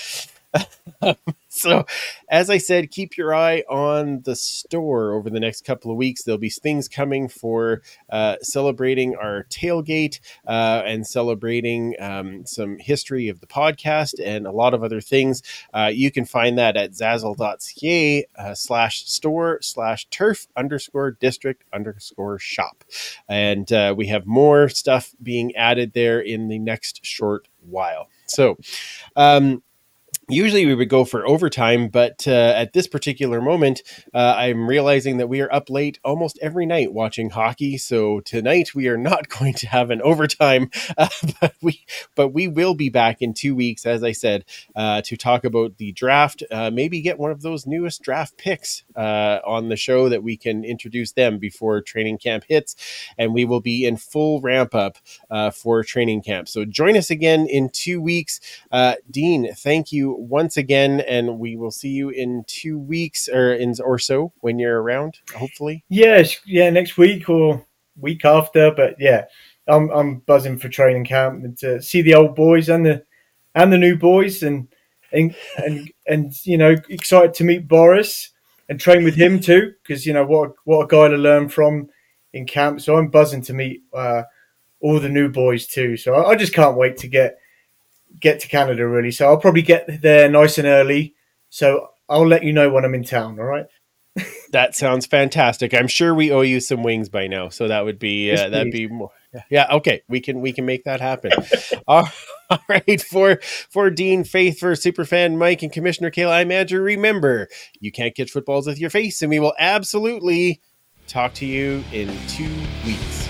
So, as I said, keep your eye on the store over the next couple of weeks. There'll be things coming for uh, celebrating our tailgate uh, and celebrating um, some history of the podcast and a lot of other things. Uh, you can find that at zazzle.ca uh, slash store slash turf underscore district underscore shop. And uh, we have more stuff being added there in the next short while. So, um, usually we would go for overtime, but uh, at this particular moment, uh, I'm realizing that we are up late almost every night watching hockey. So tonight we are not going to have an overtime, uh, but we but we will be back in two weeks, as I said, uh, to talk about the draft. Uh, maybe get one of those newest draft picks uh, on the show that we can introduce them before training camp hits, and we will be in full ramp up uh, for training camp. So join us again in two weeks. Uh, Dean, thank you once again, and we will see you in two weeks or in or so when you're around, hopefully. Yes, yeah, next week or week after. But yeah, I'm I'm buzzing for training camp and to see the old boys and the and the new boys, and and and, and you know, excited to meet Boris and train with him too, because you know what what a guy to learn from in camp. So I'm buzzing to meet uh, all the new boys too. So I, I just can't wait to get. get to Canada, really. So I'll probably get there nice and early. So I'll let you know when I'm in town, all right? That sounds fantastic. I'm sure we owe you some wings by now, so that would be uh, Yes, that'd please. be more. Yeah, okay, we can we can make that happen. all, all right, for for Dean, Faith, for Superfan Mike, and Commissioner Kayla, I'm Andrew. Remember, you can't catch footballs with your face, and we will absolutely talk to you in two weeks.